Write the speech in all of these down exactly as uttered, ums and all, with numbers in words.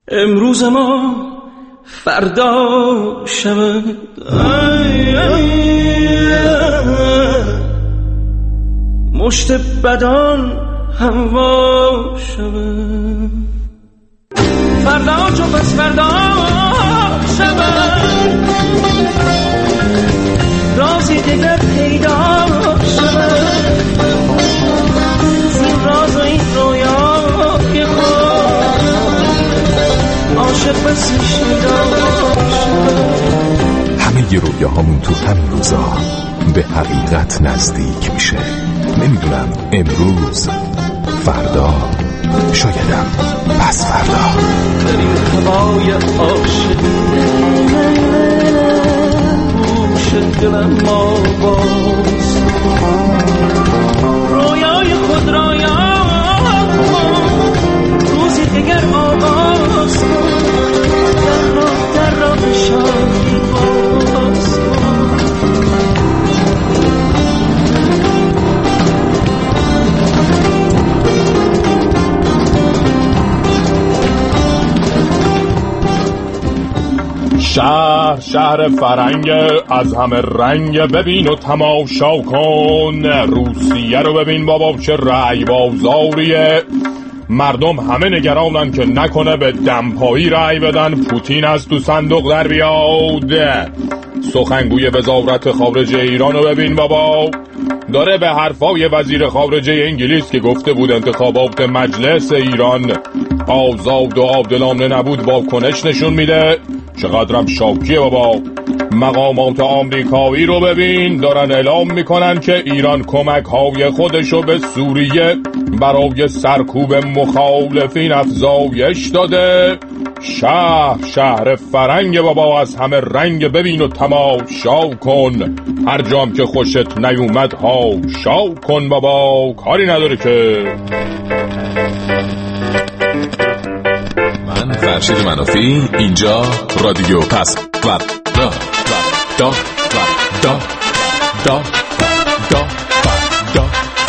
امروز ما فردا شود، مشت بدان هوا شود، فردا چو پس فردا شود، رازی دیگر پیدا شود، زین راز و این رویای خود عاشق بسی شدا شود. همه ی رویاهامون تو همین روزا به حقیقت نزدیک میشه. نمیدونم امروز، فردا، شایدم پس فردا. در این هوای عاشقی گوش دلم آواز رویای خود را یاد کن، روزی دیگر آغاز کن، در راه در راه شادی باز کن. شهر شهر فرنگ از همه رنگ، ببین و تماشا کن. روسیه رو ببین بابا چه رأی بازاریه. مردم همه نگرانن که نکنه به دمپایی رأی بدن پوتین از تو صندوق در بیاد. سخنگوی وزارت خارجه ایران رو ببین بابا داره به حرفای وزیر خارجه انگلیس که گفته بود انتخابات مجلس ایران آزاد و عادلانه نبود واکنش نشون میده. چقدرم شاکیه بابا. مقامات آمریکایی رو ببین دارن اعلام میکنن که ایران کمک های خودشو به سوریه برای سرکوب مخالفین افزایش داده. شهر شهر فرنگ بابا از همه رنگ، ببین و تماشا کن. هر جام که خوشت نیومد هاشا کن بابا، کاری نداره که. من فرشید منافی، اینجا رادیو پس و دا دا دا دا دا دا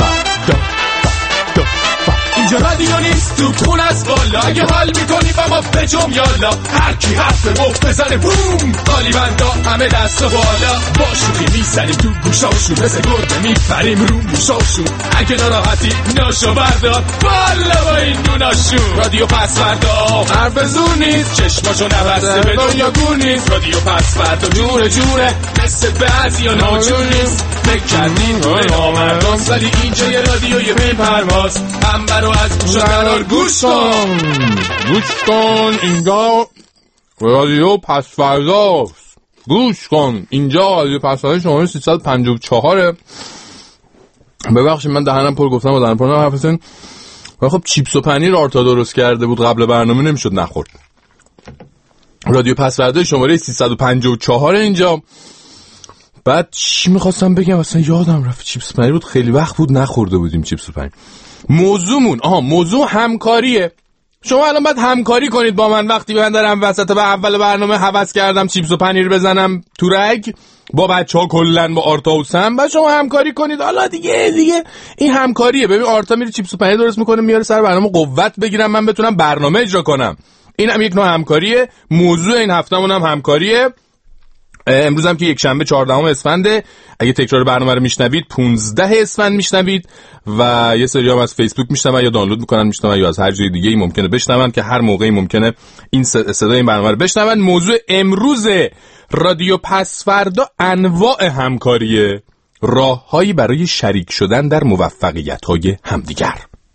اینجا رادیو نیست تو خون از بالا، اگه حال میکنی با ما بجم یالا. هر کی حرف مفت بزنه بوم، قالی بندا همه دست و بالا. با شوخی میزنیم تو گوشاشون، مثل گربه میپریم رو موشاشون. اگه ناراحتی ناشو بردار بالا با این دوناشون. رادیو پس فردا حرف زور نیست، چشماشو نبسته به دنیا گور نیست. رادیو پس فردا جوره جوره، مثل بعضی ها ناجور نیست. فکر کردین به نامردان ولی اینجا یه رادیوی بی پرواز. هم برو از گوش قرار گوش کن گوش کن اینجا رادیو پس فرداست. گوش کن اینجا رادیو پس فردا شماره سیصد و پنجاه و چهار. ببخشید من دهنم پر گفتم و دهنم پر نم حرف بزنید. خب چیپس و پنیر آرتا درست کرده بود قبل برنامه، نمیشد نخورد. رادیو پس فردا شماره سیصد و پنجاه و چهار اینجا. بعد چی میخواستم بگم اصلا یادم رفت. چیپس پنیر بود، خیلی وقت بود نخورده بودیم چیپس و پنیر. موضوعمون آها موضوع همکاریه. شما الان باید همکاری کنید با من وقتی من دارم وسط به اول برنامه هوس کردم چیپس و پنیر بزنم تو رگ با بچه‌ها کلا با آرتا و سم. بعد شما همکاری کنید. حالا دیگه دیگه این همکاریه. ببین آرتا میره چیپس و پنیر درست میکنه میاره سر برنامه قوت بگیرم من بتونم برنامه اجرا کنم. این هم یک نوع همکاریه. موضوع این هفتهمون هم همکاریه. امروز هم که یک شنبه چهاردهم اسفند، اگه تکرار برنامه رو میشنوید پانزده اسفند میشنوید و یه سری هم از فیسبوک میشنون یا دانلود میکنن میشنون یا از هر جای دیگه ای ممکنه بشنون که هر موقعی ممکنه این صدای این برنامه رو بشنون. موضوع امروز رادیو پس فردا انواع همکاریه، راههایی برای شریک شدن در موفقیت‌های همدیگر.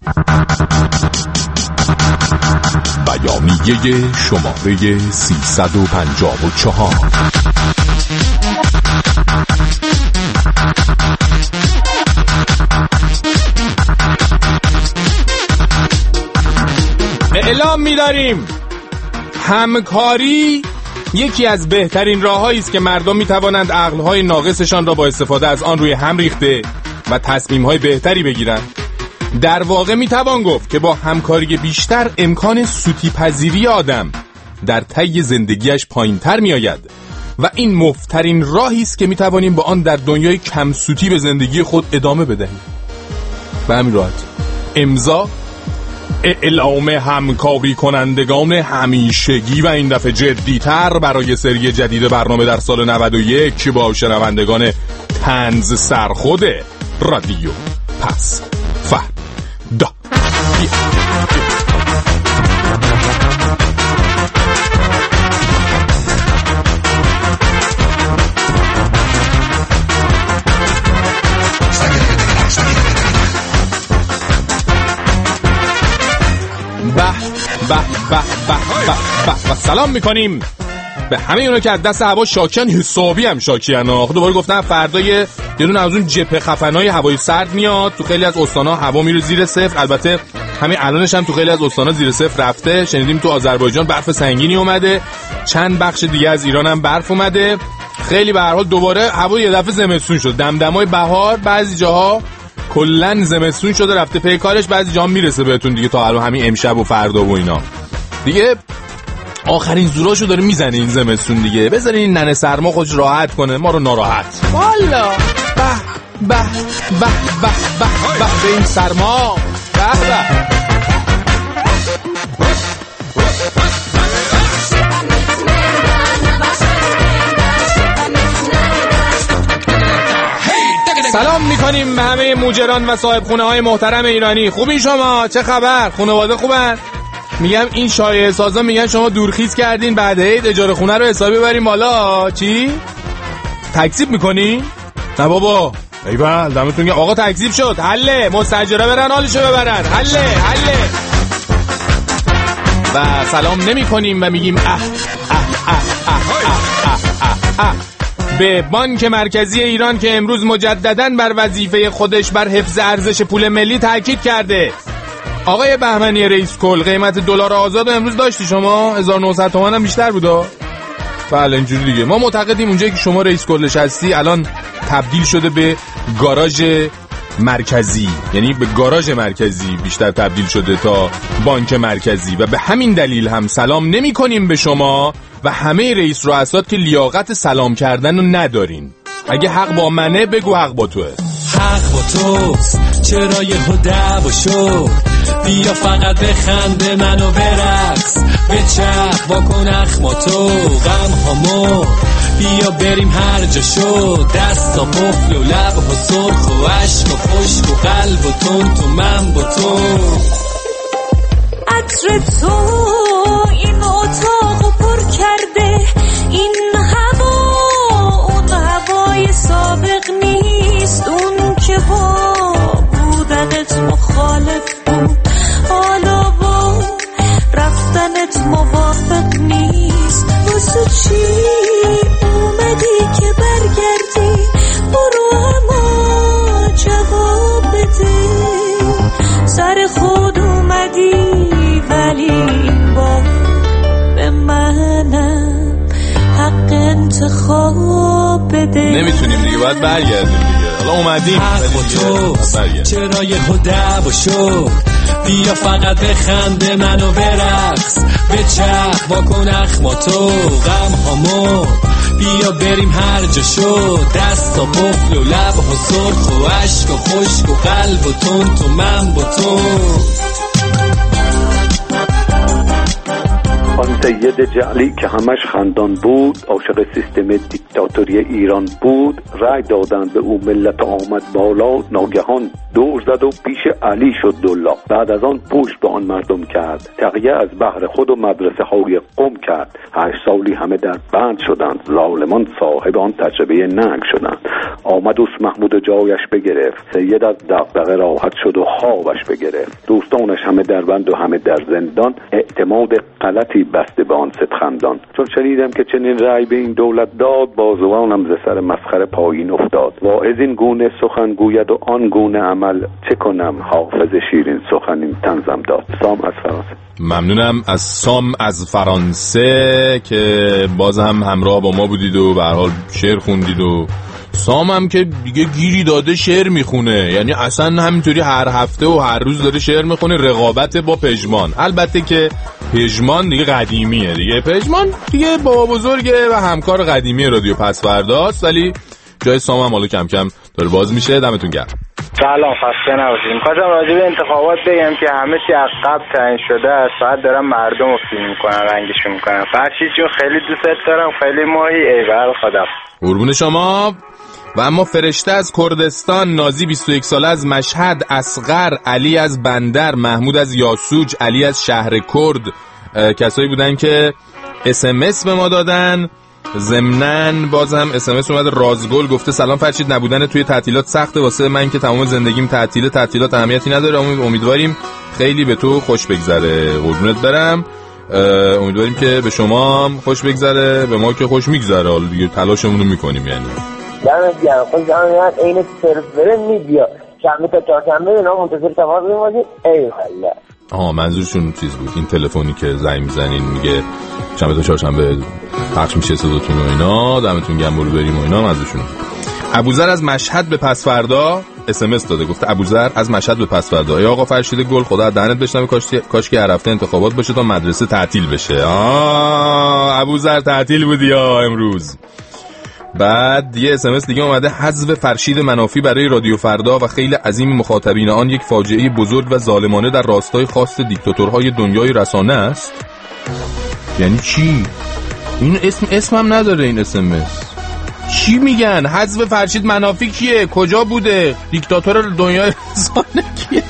بیانیه شماره سیصد و پنجاه و چهار. اعلام می‌داریم همکاری یکی از بهترین راه‌هایی است که مردم می‌توانند عقل‌های ناقصشان را با استفاده از آن روی هم ریخته و تصمیم‌های بهتری بگیرند. در واقع میتوان گفت که با همکاری بیشتر امکان سوتی پذیری آدم در طی زندگیش پایین‌تر میآید و این مفترین راهی است که میتوانیم با آن در دنیای کم سوتی به زندگی خود ادامه بدهیم. به همین راحت. امضا اعلام همکاری کنندگان همیشگی و این دفعه جدی‌تر برای سری جدید برنامه در سال نود و یک با شنوندگان طنز سرخود رادیو پس فردا. به به به به به به سلام میکنیم به همه اونا که از دست هوا شاکیان، حسابی هم شاکیان ها. دوباره گفتم فردا یه دونه از اون جبهه خفنای هوای سرد میاد تو خیلی از استانا، هوا میره زیر صفر. البته همین الانش هم تو خیلی از استانا زیر صفر رفته. شنیدیم تو آذربایجان برف سنگینی اومده، چند بخش دیگه از ایران هم برف اومده. خیلی به هر حال دوباره هوا یه دفعه زمستون شد، دمدمای بهار بعضی جاها کلن زمستون شده رفته پی کارش، بعضی جا میرسه بهتون دیگه تا الان همین امشب و فردا و اینا دیگه آخرین زوراشو داره میزنه این زمستون دیگه. بذارین این ننه سرما خودش راحت کنه، ما رو ناراحت. والا به به به به به به به این سرما به به. سلام میکنیم به همه موجران و صاحب خونه های محترم ایرانی. خوبی شما؟ چه خبر؟ خانواده خوبن؟ میگم این شایعه سازا میگن شما دورخیز کردین بعد عید اجاره خونه رو حسابی بریم بالا. چی؟ تکذیب میکنی؟ نه بابا ایول دمتون گرم آقا، تکذیب شد. حله مستاجره برن حالشو ببرن. حله حله. و سلام نمیکنیم و میگیم اه اه اه اه اه اه اه اه به بانک مرکزی ایران که امروز مجدداً بر وظیفه خودش بر حفظ ارزش پول ملی تاکید کرده. آقای بهمنی رئیس کل، قیمت دلار آزاد امروز داشتی شما؟ هزار و نهصد تومان هم بیشتر بودا؟ بله اینجوری دیگه. ما معتقدیم اونجایی که شما رئیس کلش هستی الان تبدیل شده به گاراژ مرکزی، یعنی به گاراژ مرکزی بیشتر تبدیل شده تا بانک مرکزی و به همین دلیل هم سلام نمی کنیم به شما و همه رئیس رؤسات که لیاقت سلام کردن رو ندارین. اگه حق با منه بگو حق با توه. حق با توست، چرا یه هده و شو بیا فقط بخنده منو برقص بچرخ واکن اخما تو غم هامو بیا بریم هر جا شو دستا قفل و لب و سرخ و عشق و خشک و قلب و تون تو من با تو عطر تو این اتاقو پر کرده، این هوا اون هوای سابق نیست، اون که با بودنت مخالف بود حالا با رفتنت موافق نیست. واسه چی اومدی که برگردی؟ برو اما جواب بده. سر خود اومدی ولی این بار به منم حق انتخاب بده. نمیتونیم دیگه، باید برگردیم دیگه. حالا اومدیم حق با تو، چرا یه هده و شو بیا فقط بخنده منو برقص بچرخ واکن اخما تو غم هامو بیا بریم هر جا شو دستا قفل و لب و سرخ و عشق و خشک و قلب و تون تو من با تو. آن سید جعلی که همش خندان بود، عاشق سیستم دیکتاتوری ایران بود، رای دادن به او ملت آمد بالا، ناگهان دور زد و پیش علی شد دلا. بعد از آن پشت به آن مردم کرد، تقیه از بحر خود و مدرسه های قم کرد. هشت سالی همه در بند شدند، ظالمان صاحب آن تجربه ننگ شدند. آمد اوس محمود جایش بگرفت، سید از دغدغه راحت شد و خوابش بگرفت. دوستانش همه در بند و همه در زندان، اعتماد غلطی بسته به آن ستخندان. چون شنیدم که چنین رأی به این دولت داد، بازوانم ز سر مسخره پایین افتاد. واعظ این گونه سخن گوید و آن گونه عمل، چه کنم حافظ شیرین سخن این طنزم داد. سام از فرانسه. ممنونم از سام از فرانسه که باز هم همراه با ما بودید و به هر حال شعر خوندید. و سام هم که دیگه گیری داده شعر میخونه، یعنی اصلا همینطوری هر هفته و هر روز داره شعر میخونه. رقابت با پژمان، البته که پژمان دیگه قدیمیه دیگه، پژمان دیگه بابا بزرگه و همکار قدیمی رادیو پس فرداست، ولی جای سام هم حالا کم کم داره باز میشه. دمتون گرم. سلام، خسته نباشید. می‌خواستم راجع به انتخابات بگم که همه چی از قبل تعیین شده است، فقط دارن مردم رو فیلم می‌کنن، رنگشون می‌کنن. فرشید جون خیلی دوست دارم، خیلی ماهی ایول خدا. قربون شما. و اما فرشته از کردستان، نازی بیست و یک ساله از مشهد، اصغر، علی از بندر، محمود از یاسوج، علی از شهر کرد کسایی بودن که اس ام اس به ما دادن. ضمناً باز هم اس ام اس اومد. رازگل گفته سلام فرشید، نبودن توی تعطیلات سخته واسه من که تمام زندگیم تعطیله. تعطیلات اهمیتی نداره، امیدواریم خیلی به تو خوش بگذره. قربونت برم. امیدواریم که به شما خوش بگذره، به ما که خوش میگذره. حالا دیگه تلاشمون رو میکنیم. یعنی دمت گرم. خود زمان عین سرور میدیا شنبه تا چهارشنبه اینا منتظر تماس میمونید. ای والله. آها منظورشون چیز بود، این تلفنی که زنگ میزنین میگه شنبه تا چهارشنبه پخش میشه صداتون و اینا، دمتون گرم برو بریم و اینا منظورشون. ابوذر از مشهد به پس فردا اس ام اس داده، گفته ابوذر از مشهد به پس فردا. ای آقا فرشید گل، خدا دهنت بشنوه، کاش کاش که هر هفته انتخابات باشه تا مدرسه تعطیل بشه. آ ابوذر تعطیل بودی یا امروز؟ بعد یه اس ام اس دیگه اومده، حذف فرشید منافی برای رادیو فردا و خیلی عظیم مخاطبین آن یک فاجعه بزرگ و ظالمانه در راستای خواست دیکتاتورهای دنیای رسانه است. یعنی چی؟ این اسم اسمم نداره این اس ام اس. چی میگن؟ حذف فرشید منافی کیه؟ کجا بوده؟ دیکتاتور دنیای رسانه کیه؟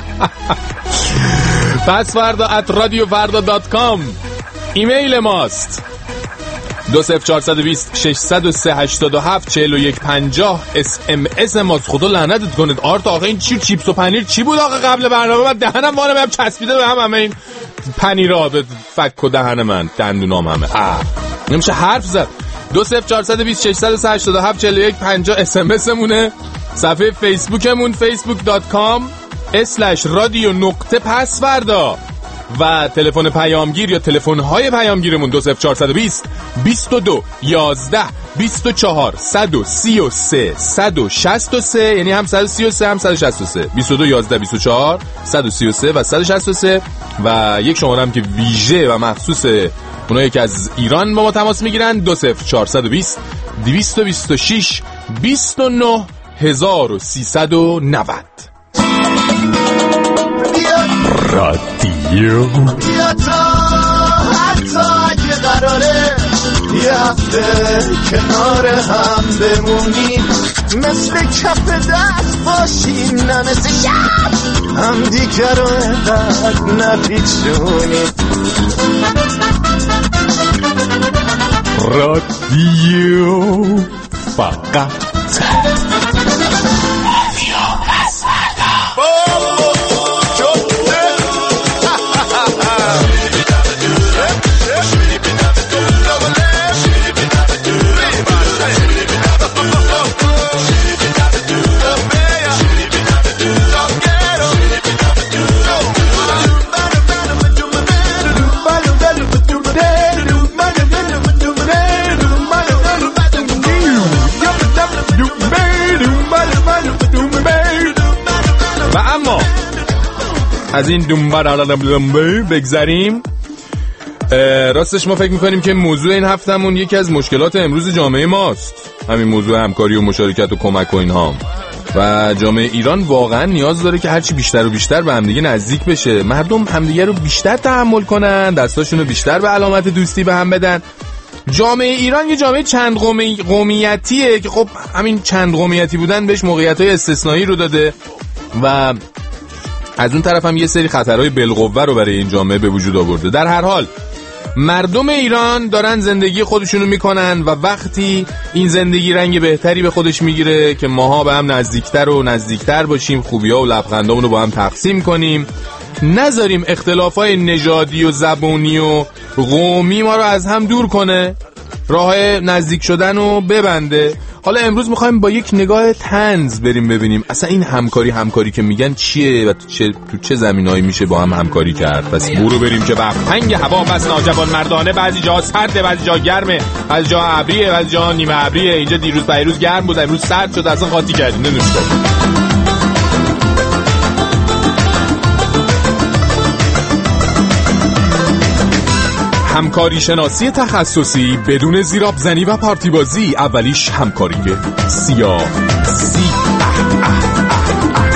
پس فردا ات رادیو فردا دات کام ایمیل ماست. دو صفر چهارصد و بیست ششصد و سه هشتاد و هفت چهل و یک پنجاه اس ام اس ماست. خدا لعنتت کنید آرت. آقا این چی چیپس و پنیر چی بود آقا قبل برنامه؟ من دهنم وانه بهم چسبیده به هم همه این پنیرا به فک و دهن من، دندونام همه. آه نمیشه حرف زد. دو صفر چهارصد و بیست ششصد و سه هشتاد و هفت چهل و یک پنجاه اس ام اس مونه. صفحه فیسبوکمون فیسبوک دات کام اسلش رادیو نقطه پس فردا و تلفن پیامگیر یا تلفن‌های پیامگیرمون دو صفر چهارصد و بیست بیست و دو یازده بیست و چهار صد و سی و سه صد و شصت و سه، یعنی هم صد و سی و سه هم صد و شصت و سه. بیست و دو یازده بیست و چهار صد و سی و سه و صد و شصت و سه. و یک شماره هم که ویژه و مخصوص اونایی که از ایران با ما تماس میگیرن دو صفر چهارصد و بیست دویست و بیست و شش بیست و نه هزار و سیصد و نود. رادیو یا تا حتی اگه قراره یه هفته کنار هم بمونیم، مثل کف دست باشیم نه مثل شب هم دیگر رو اینقدر نپیچونیم. رادیو فقط از این دنبال بگذریم. راستش ما فکر میکنیم که موضوع این هفتمون یکی از مشکلات امروز جامعه ماست، همین موضوع همکاری و مشارکت و کمک و اینها. و جامعه ایران واقعا نیاز داره که هرچی بیشتر و بیشتر به همدیگه نزدیک بشه، مردم همدیگه رو بیشتر تحمل کنن، دستاشون رو بیشتر به علامت دوستی به هم بدن. جامعه ایران یه جامعه چند قومی... قومیتیه که خب همین چند قومیتی بودن بهش موقعیت‌های استثنایی رو داده و از اون طرف هم یه سری خطرهای بالقوه رو برای این جامعه به وجود آورده. در هر حال مردم ایران دارن زندگی خودشونو میکنن و وقتی این زندگی رنگ بهتری به خودش میگیره که ماها به هم نزدیکتر و نزدیکتر باشیم، خوبی‌ها و لبخندامون رو با هم تقسیم کنیم، نذاریم اختلافای نژادی و زبونی و قومی ما رو از هم دور کنه، راه نزدیک شدن رو ببنده. حالا امروز میخوایم با یک نگاه طنز بریم ببینیم اصلا این همکاری همکاری که میگن چیه و تو چه, تو چه زمینهایی میشه با هم همکاری کرد. پس برو بریم که وقت تنگ هوا بس ناجوان مردانه، بعضی جا سرده بعضی جا گرمه، بعضی جا ابریه بعضی جا نیمه ابریه. اینجا دیروز پیروز گرم بود امروز سرد شد، اصلا قاطی کردیم نمیشه. همکاری شناسی تخصصی بدون زیراب زنی و پارتی بازی. اولیش همکاری سیاه سی اه اه اه اه.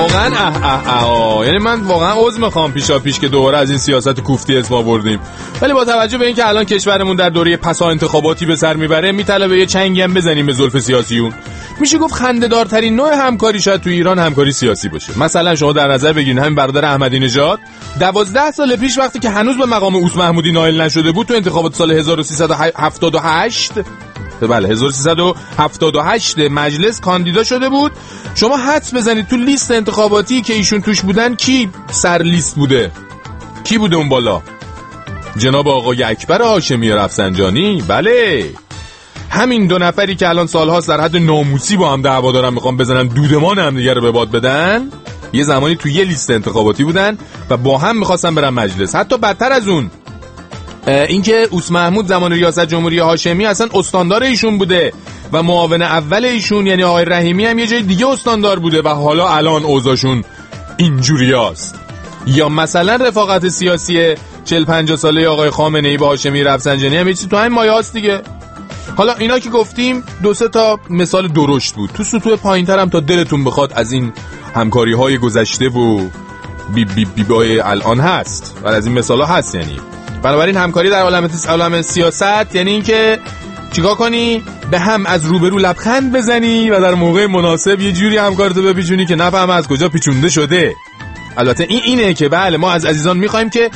واقعا اه اه اه یعنی من واقعا عذر میخوام پیشا پیش که دوباره از این سیاست کوفتی اسما بردیم، ولی با توجه به اینکه الان کشورمون در دوره پسا انتخاباتی به سر میبره میطلبه یه چنگی هم بزنیم به زلف سیاسیون. میشه گفت خنده‌دارترین نوع همکاری شاید تو ایران همکاری سیاسی باشه. مثلا شما در نظر بگیرید همین برادر احمدی نژاد دوازده سال پیش وقتی که هنوز به مقام اوس محمودی نائل نشده بود تو انتخابات سال هزار و سیصد و هفتاد و هشت بله هزار و سیصد و هفتاد و هشت مجلس کاندیدا شده بود. شما حدس بزنید تو لیست انتخاباتی که ایشون توش بودن کی سر لیست بوده؟ کی بوده اون بالا؟ جناب آقای اکبر هاشمی رفسنجانی. بله همین دو نفری که الان سالهاست در حد ناموسی با هم دعوا دارن میخوان بزنن دودمان هم دیگه رو به باد بدن، یه زمانی تو یه لیست انتخاباتی بودن و با هم میخواستن برن مجلس. حتی بدتر از اون اینکه اوس محمود زمان ریاست جمهوری هاشمی اصلا استاندار ایشون بوده و معاون اول ایشون یعنی آقای رحیمی هم یه جای دیگه استاندار بوده و حالا الان اوضاعشون اینجوریاست. یا مثلا رفاقت سیاسی چهل پنجاه ساله آقای خامنه‌ای با هاشمی رفسنجانی هم چیزی تو همین مایه‌هاست دیگه. حالا اینا که گفتیم دو سه تا مثال درشت بود. تو سطوح پایین‌تر هم تا دلتون بخواد از این همکاری‌های گذشته و بی بی بی بای الان هست و از این مثالا هست. یعنی بنابراین همکاری در عالم عالم سیاست یعنی این که چیکار کنی؟ به هم از روبرو لبخند بزنی و در موقع مناسب یه جوری همکارتو بپیچونی که نفهم از کجا پیچونده شده. البته این اینه که بله ما از عزیزان می‌خوایم که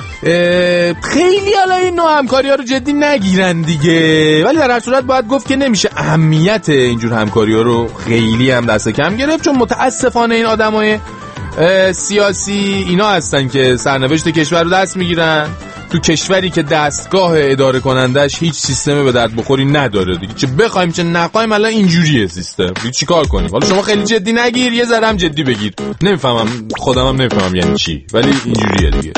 خیلی حالا این نوع همکاری‌ها رو جدی نگیرن دیگه، ولی در هر صورت باید گفت که نمیشه اهمیت اینجور همکاری‌ها رو خیلی هم دست کم گرفت، چون متاسفانه این آدمای سیاسی اینا هستن که سرنوشت کشور رو دست میگیرن تو کشوری که دستگاه اداره کنندش هیچ سیستم به درد بخوری نداره دیگه. چه بخوایم چه نخوایم الان اینجوریه سیستم. چی کار کنیم؟ حالا شما خیلی جدی نگیر، یه ذره هم جدی بگیر. نمیفهمم، خودم هم نمیفهمم یعنی چی، ولی اینجوریه دیگه.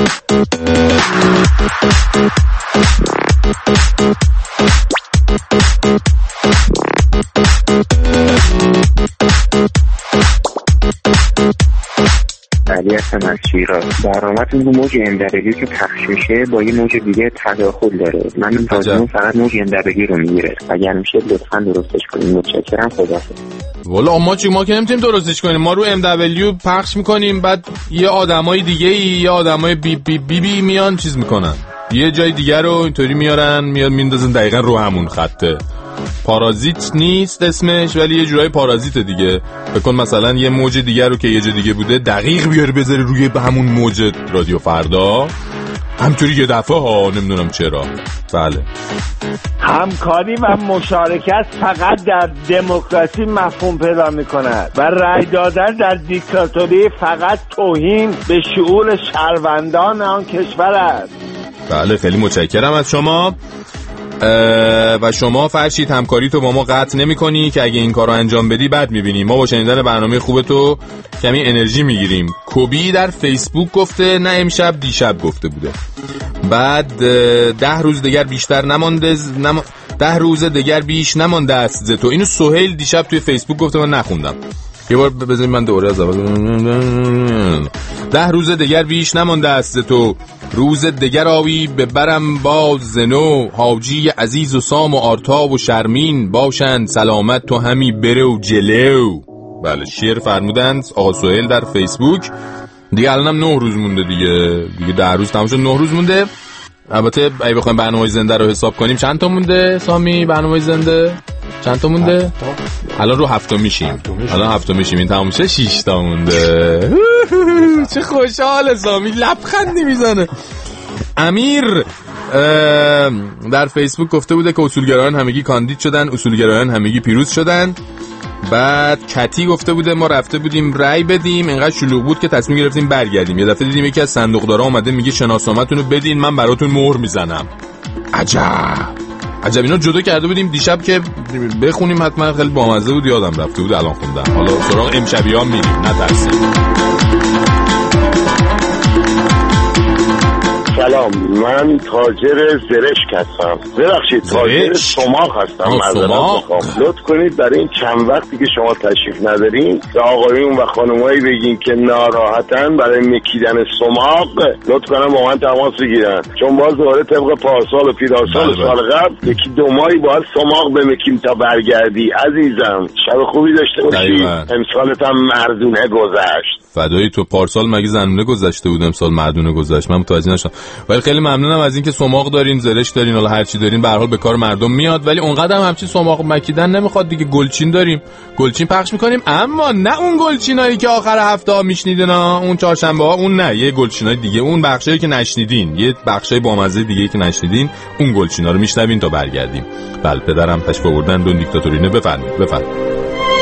علی هستم از شیراز. برنامه‌تون رو موج ام دبلیو که پخش میشه با یه موج دیگه تداخل داره. من این تازمون فقط موج ام دبلیو رو میگیره. اگر میشه لطفاً درستش کنیم. متشکرم. خداحافظ. والا ما چی ما که نمیتونیم درستش کنیم. ما رو ام دبلیو پخش میکنیم، بعد یه آدمای دیگه ای یه آدمای بی بی بی بی میان چیز میکنن، یه جای دیگه رو اینطوری میارن میاد میندازن دقیقاً رو همون خطه. پارازیت نیست اسمش، ولی یه جورای پارازیت دیگه. بکن مثلا یه موج دیگه رو که یه جای دیگه بوده دقیق بیاره بذاره روی همون موج رادیو فردا، همطوری یه دفعه ها، نمیدونم چرا. بله همکاری و مشارکت فقط در دموکراسی مفهوم پیدا می‌کند و رأی دادن در دیکتاتوری فقط توهین به شعور شهروندان آن کشور است. بله خیلی متشکرم از شما. و شما فرشید همکاری تو با ما قطع نمی کنی که اگه این کار رو انجام بدی بد میبینی. ما با شنیدن برنامه خوب تو کمی انرژی میگیریم. کوبی در فیسبوک گفته نه امشب دیشب گفته بوده. بعد ده روز دیگر بیشتر نمانده نم... ده روز دیگر بیش نمانده است ز تو. اینو سهیل دیشب توی فیسبوک گفته، من نخوندم. یه بار بذارید من دوره از اول. ده روز دیگر بیش نمانده است تو، روز دیگر آوی به برم باز زنو، حاجی عزیز و سام و آرتا و شرمین باشند سلامت تو همی بره و جلو. بله شعر فرمودند آقا سهیل در فیسبوک. دیگه الان هم نه روز مونده دیگه دیگه ده روز تمام شد، نه روز مونده. البته اگه بخوایم برنامه زنده رو حساب کنیم چند تا مونده سامی؟ برنامه زنده چند تا مونده؟ الان رو هفتم میشیم. الان هفتم میشیم، این تموم شه شش تا مونده. چه خوشحال سامی، لبخندی میزنه. امیر در فیسبوک گفته بوده که اصولگرایان همگی کاندید شدن، اصولگرایان همگی پیروز شدن. بعد کتی گفته بوده ما رفته بودیم رای بدیم، اینقدر شلوغ بود که تصمیم گرفتیم برگردیم. یه دفعه دیدیم یکی از صندوقدارا اومده میگه شناسنامه‌تون رو بدین من براتون مهر میزنم. عجب عجب. اینا جدا کرده بودیم دیشب که بخونیم، حتما خیلی بامزه بود، یادم رفته بود الان خوندم. حالا سراغ امشبیام میریم، نترسید. سلام، من تاجر زرشک هستم. ببخشید تاجر سماق هستم. معذرت میخوام. لطف کنید برای این چند وقتی که شما تشریف ندارین به آقایون و خانمایی بگین که ناراحتن برای مکیدن سماق لطف کنن با من تماس بگیرن، چون باز دوباره طبق پارسال و پیرارسال سال قبل یکی دو ماهی باید سماق بمکیم تا برگردی. عزیزم شب خوبی داشته باشی. امسالت هم مردونه گذشت. فدای تو. پارسال مگه زنونه گذشته بود، امسال مردونه گذشت؟ من متوجه نشدم. ولی خیلی ممنونم از اینکه سماق دارین، زرش دارین، حالا هر چی دارین به هر حال به کار مردم میاد. ولی اونقدر هم همچین سماق مکیدن نمیخواد دیگه. گلچین داریم، گلچین پخش میکنیم، اما نه اون گلچینایی که آخر هفته ها میشنیدین، اون چهارشنبه ها، اون نه، یه گلچینای دیگه، اون بخشایی که نشنیدین، یه بخشای بامزه دیگه که نشنیدین، اون گلچینا رو میشنوین تا برگردیم. بله پدرم تشریف آوردن دون دیکتاتورینه. بفرمایید بفرمایید.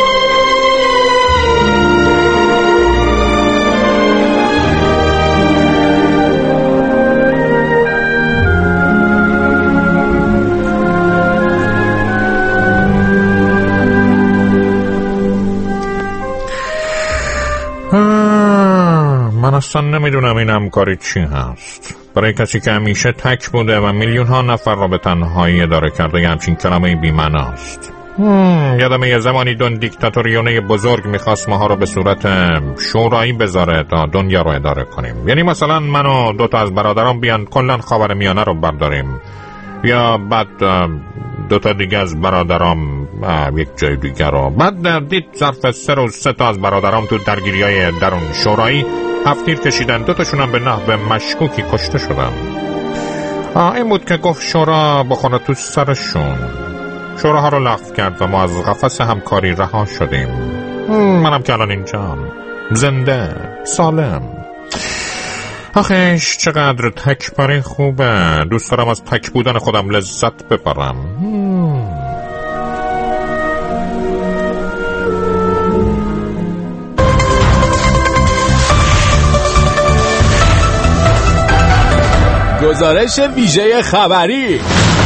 من اصلا نمیدونم این همکاری چی هست. برای کسی که همیشه تک بوده و میلیون ها نفر را به تنهایی اداره کرده، یه همچین کلمه بی‌معناست. یادم یه زمانی دون دیکتاتوریونه بزرگ میخواست ماها رو به صورت شورایی بذاره تا دنیا رو اداره کنیم. یعنی مثلا من و دوتا از برادرام بیان کلن خاورمیانه رو برداریم، یا بعد دوتا دیگه از برادرام یک جای دیگه رو. بعد دید ظرف سه روز سه تا از برادرام تو درگیریای درون شورایی هفتیر کشیدن، دوتاشون هم به نحو مشکوکی کشته شدن. این بود که گفت شورا بخوره تو سرشون. شوراها رو لغو کرد و ما از قفس همکاری رها شدیم. منم که الان اینجام زنده سالم. آخیش چقدر تک بری خوبه. دوست دارم از تک بودن خودم لذت ببرم. گزارش ویژه خبری.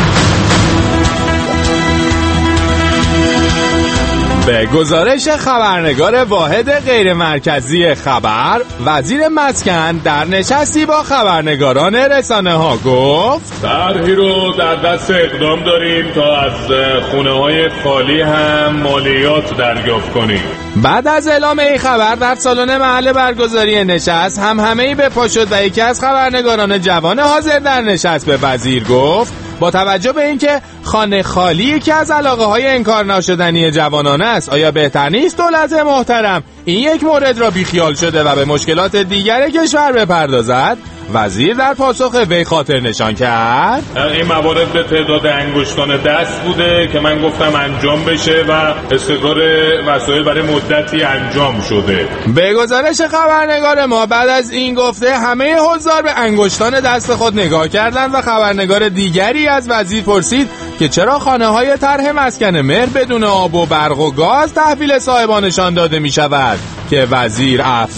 به گزارش خبرنگار واحد غیر مرکزی خبر، وزیر مسکن در نشستی با خبرنگاران رسانه ها گفت طرحی رو در دست اقدام داریم تا از خونه های خالی هم مالیات دریافت کنیم. بعد از اعلام این خبر در سالن محل برگزاری نشست هم همه‌ای به پا شد و یکی از خبرنگاران جوان حاضر در نشست به وزیر گفت با توجه به اینکه خانه خالی یکی از علاقه های انکار ناشدنی جوانان است، آیا بهتر نیست دولت محترم این یک مورد را بیخیال شده و به مشکلات دیگر کشور بپردازد؟ وزیر در پاسخ وی خاطر نشان کرد این موارد به تعداد انگشتان دست بوده که من گفتم انجام بشه و استقرار وسایل برای مدتی انجام شده. به گزارش خبرنگار ما بعد از این گفته همه حضار به انگشتان دست خود نگاه کردند و خبرنگار دیگری از وزیر پرسید که چرا خانه های طرح مسکن مهر بدون آب و برق و گاز تحویل صاحبانشان داده می شود، که وزیر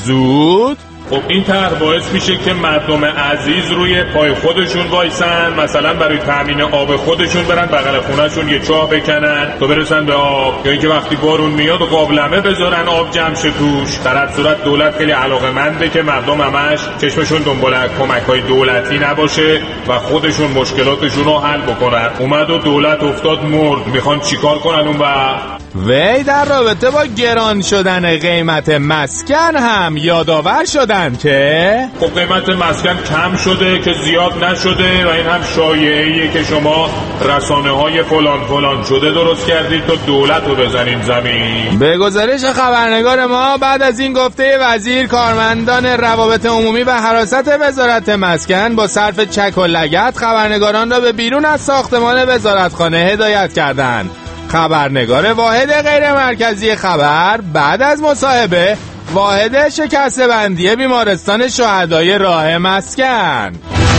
افزود خب این طرح باعث میشه که مردم عزیز روی پای خودشون وایسن، مثلا برای تامین آب خودشون برن بغل خونهشون یه چاه بکنن تا برسن به آب، یا اینکه وقتی بارون میاد قابلمه بذارن آب جمع شه توش. در هر صورت دولت خیلی علاقه‌منده که مردم همش چشمشون دنبال کمک‌های دولتی نباشه و خودشون مشکلاتشون رو حل بکنن. اومد و دولت افتاد مرد، میخوان چیکار کنن اون وقت؟ وی در رابطه با گران شدن قیمت مسکن هم یادآور شدن که خب قیمت مسکن کم شده که زیاد نشده و این هم شایعه‌ایه که شما رسانه های فلان فلان شده درست کردید تا دولت رو بزنین زمین. به گزارش خبرنگار ما بعد از این گفته وزیر، کارمندان روابط عمومی و حراست وزارت مسکن با صرف چک و لگد خبرنگاران را به بیرون از ساختمان وزارتخانه هدایت کردند. خبرنگار واحد غیر مرکزی خبر بعد از مصاحبه واحد شکسته بندی بیمارستان شهدای راه مسکن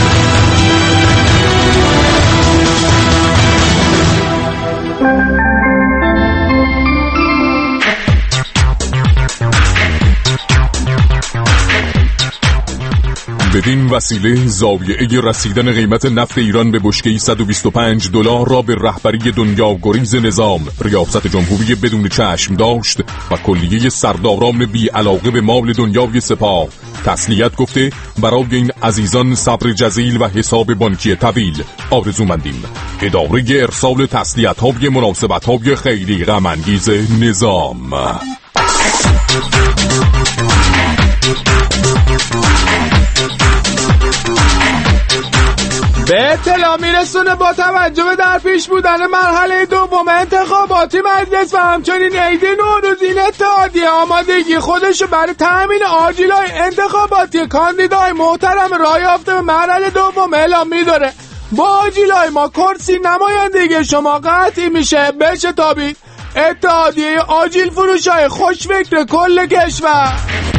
بدین وسیله زاویه رسیدن قیمت نفت ایران به بشکه‌ای صد و بیست و پنج دلار را به رهبری دنیا گریز نظام، ریاست جمهوری بدون چشم داشت و کلیه سرداران بی علاقه به مال دنیای سپاه تسلیت گفته برای این عزیزان صبر جزیل و حساب بانکی طویل آرزومندیم. اداره ارسال تسلیت‌های مناسبت‌های خیلی غم‌انگیز نظام. به اطلاع میرسونه با توجه به در پیش بودن مرحله دوم انتخاباتی مجلس و همچنین عید نوروز این اتحادیه آمادگی خودشو برای تامین آجیلای انتخاباتی کاندیدای محترم راه یافته به مرحله دوم اعلام می‌داره. با آجیلای ما کرسی نمایندگی شما قطعی میشه. بشه تابید اتحادیه آجیل فروشای خوشفکر کل کشور.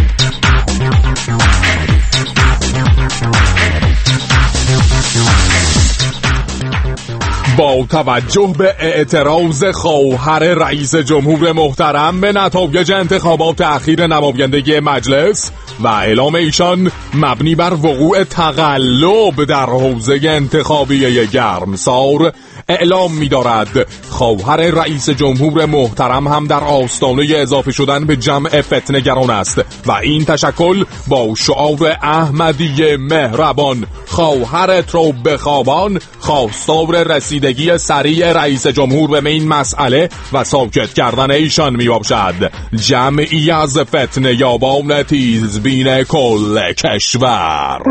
با توجه به اعتراض خواهر رئیس جمهور محترم به نتایج انتخابات اخیر نمایندگی مجلس و اعلام ایشان مبنی بر وقوع تقلب در حوزه انتخابی گرمسار، اعلام می‌دارد خواهر رئیس جمهور محترم هم در آستانه اضافه شدن به جمع فتنه‌گران است و این تشکل با شعار احمدی مهربان خواهرت رو بخوابان خواستار رسیدگی سریع رئیس جمهور به این مسئله و ساکت کردن ایشان میباشد. جمعی از فتنه یابان تیزبین کل کشور.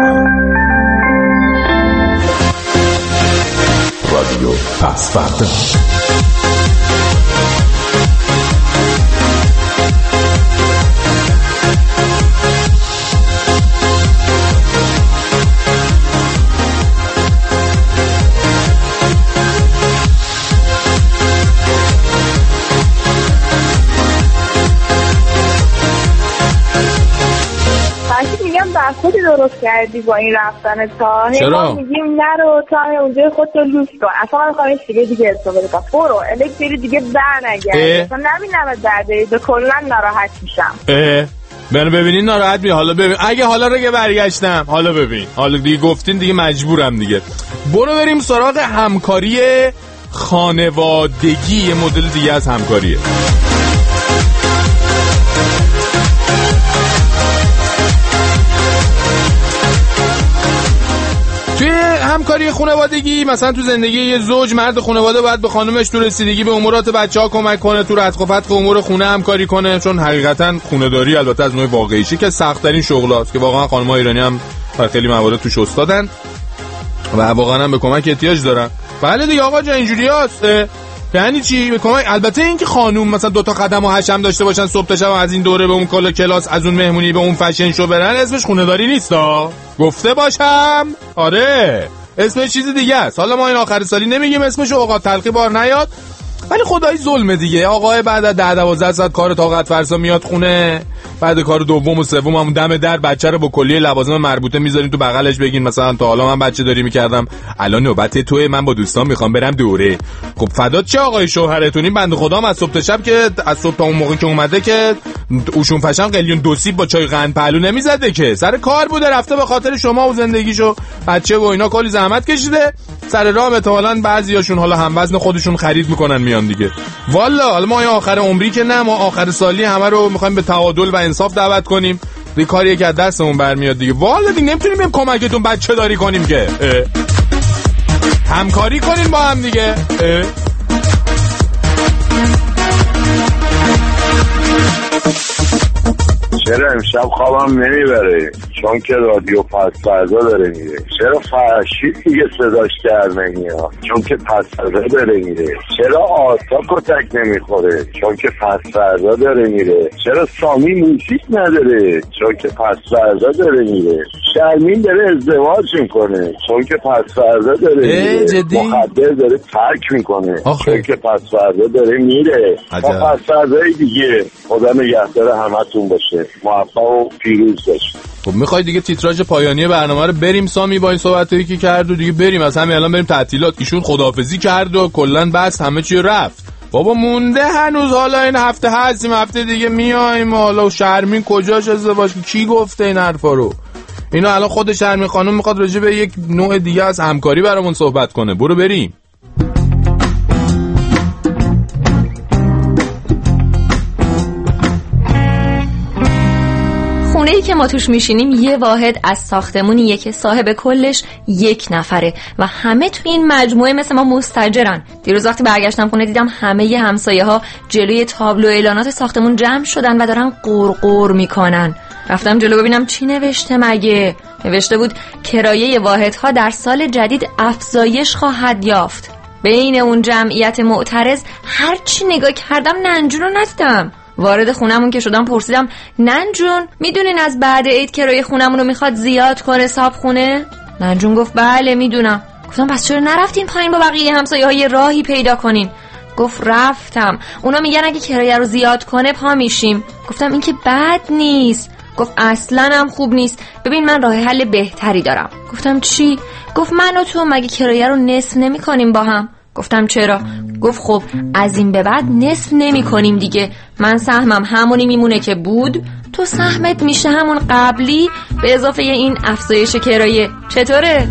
رادیو پسوردا. خودی درست کردی با این رفتن تا چرا؟ میگیم نرو تا اونجا خودت رو لوس کن. اصلا من خواهش دیگه دیگه استفاده کن. برو الکتری دیگه بر نگرد. اصلا نبینم درده به کلا ناراحت میشم. اه منو ببینین ناراحت می. حالا ببین اگه حالا رو که برگشتم حالا ببین حالا دیگه گفتین دیگه مجبورم دیگه. برو بریم سراغ همکاری خانوادگی. مدل دیگه از همکاریه. توی همکاری خانوادگی مثلا تو زندگی یه زوج مرد خانواده باید به خانومش تو رسیدگی به امورات بچه‌ها کمک کنه، تو رتق و فتق امور خونه همکاری کنه، چون حقیقتا خونه‌داری البته از نوع واقعیشی که سخت‌ترین شغلاست که واقعا خانم‌های ایرانی هم در خیلی موارد توش استادن و واقعا هم به کمک احتیاج دارن. بله دیگه آقا جان اینجوریاست. یعنی چی به کمک؟ البته اینکه خانوم مثلا دو تا قدم و حشم داشته باشن صبح تا شب از این دوره به اون کل کلاس از اون مهمونی به اون فشن شو برن اسمش خونه‌داری نیستا. گفته باشم آره اسمش چیز دیگه است. حالا ما این آخر سالی نمیگیم اسمش اوقات تلخی بار نیاد، ولی خدایی ظلمه دیگه. آقای بعد از ده دوازده ساعت کار طاقت فرسا میاد خونه، بعد کار دوم و سوم هم دم در بچه رو با کلیه لوازم مربوطه میذاریم تو بغلش بگین مثلا تا حالا من بچه داری میکردم الان نوبت توئه من با دوستان میخوام برم دوره. خب فدات چه آقای شوهرتونی بنده خدام از صبح تا شب که از صبح تا اون موقع که اومده که اوشون فشن قلیون دو سیب با چای قند پهلو نمیزده که سر کار بوده رفته به خاطر شما و زندگیشو بچه و اینا کلی زحمت کشیده سر راه احتمالاً بعضیاشون حالا هم وزن خودشون خرید میکنن میان دیگه. والا حالا ما آخر عمری که نه، ما آخر سالی همه رو میخوایم به تعادل و انصاف دعوت کنیم. دیگه کاریه که از دستمون برمیاد دیگه. والا دیگه نمیتونیم بریم کمکتون بچه داری کنیم که همکاری کنیم با هم دیگه. اه. چرا امشب خوابم نمیبره؟ چون که رادیو پس فردا داره میره. چرا فرشید دیگه صداش در نمیاد؟ چون که پس فردا داره میره. چرا آتا کتک نمیخوره؟ چون که پس فردا داره میره. چرا سامی موسیقی نداره؟ چون که پس فردا داره میره. شرمین داره ازدواج میکنه چون که پس فردا داره میره. مخدر داره ترک میکنه چون که پس فردا داره میره. تا پس فردای دیگه خدا نگهدار همتون باشه. موفق و پیروز باشید. خب میخوای دیگه تیتراژ پایانی برنامه رو بریم سامی با این صحبتایی که کرد و دیگه بریم از همین الان بریم تعطیلات. ایشون خداحافظی کرد و کلا بس همه چی رفت. بابا مونده هنوز، حالا این هفته هستیم هفته دیگه میایم. حالا شرمین کجاش ازدواج کی گفته این حرفا رو؟ اینا الان خود شرمین خانم میخواد راجع به یک نوع دیگه از همکاری برامون صحبت کنه. برو بریم. خونه‌ای که ما توش میشینیم یه واحد از ساختمونیه که صاحب کلش یک نفره و همه توی این مجموعه مثل ما مستاجرن. دیروز وقتی برگشتم خونه دیدم همه همسایه‌ها جلوی تابلو اعلانات ساختمون جمع شدن و دارن قرقر میکنن. رفتم جلو ببینم چی نوشته مگه. نوشته بود کرایه واحدها در سال جدید افزایش خواهد یافت. بین اون جمعیت معترض هرچی نگاه کردم ننجون رو ندیدم. وارد خونمون که شدم پرسیدم ننجون میدونین از بعد عید کرایه خونمون رو میخواد زیاد کنه صاحب خونه؟ ننجون گفت بله میدونم. گفتم پس چرا نرفتین پایین با بقیه همسایه‌ها یه راهی پیدا کنین؟ گفت رفتم، اونا میگن اگه کرایه رو زیاد کنه پا میشیم. گفتم این که بد نیست. گفت اصلا هم خوب نیست، ببین من راه حل بهتری دارم. گفتم چی؟ گفت من و تو مگه کرایه رو نصف نمی کنیم با هم؟ گفتم چرا؟ گفت خب از این به بعد نصف نمی کنیم دیگه، من سهمم همونی میمونه که بود، تو سهمت میشه همون قبلی به اضافه این افزایش کرایه. چطوره؟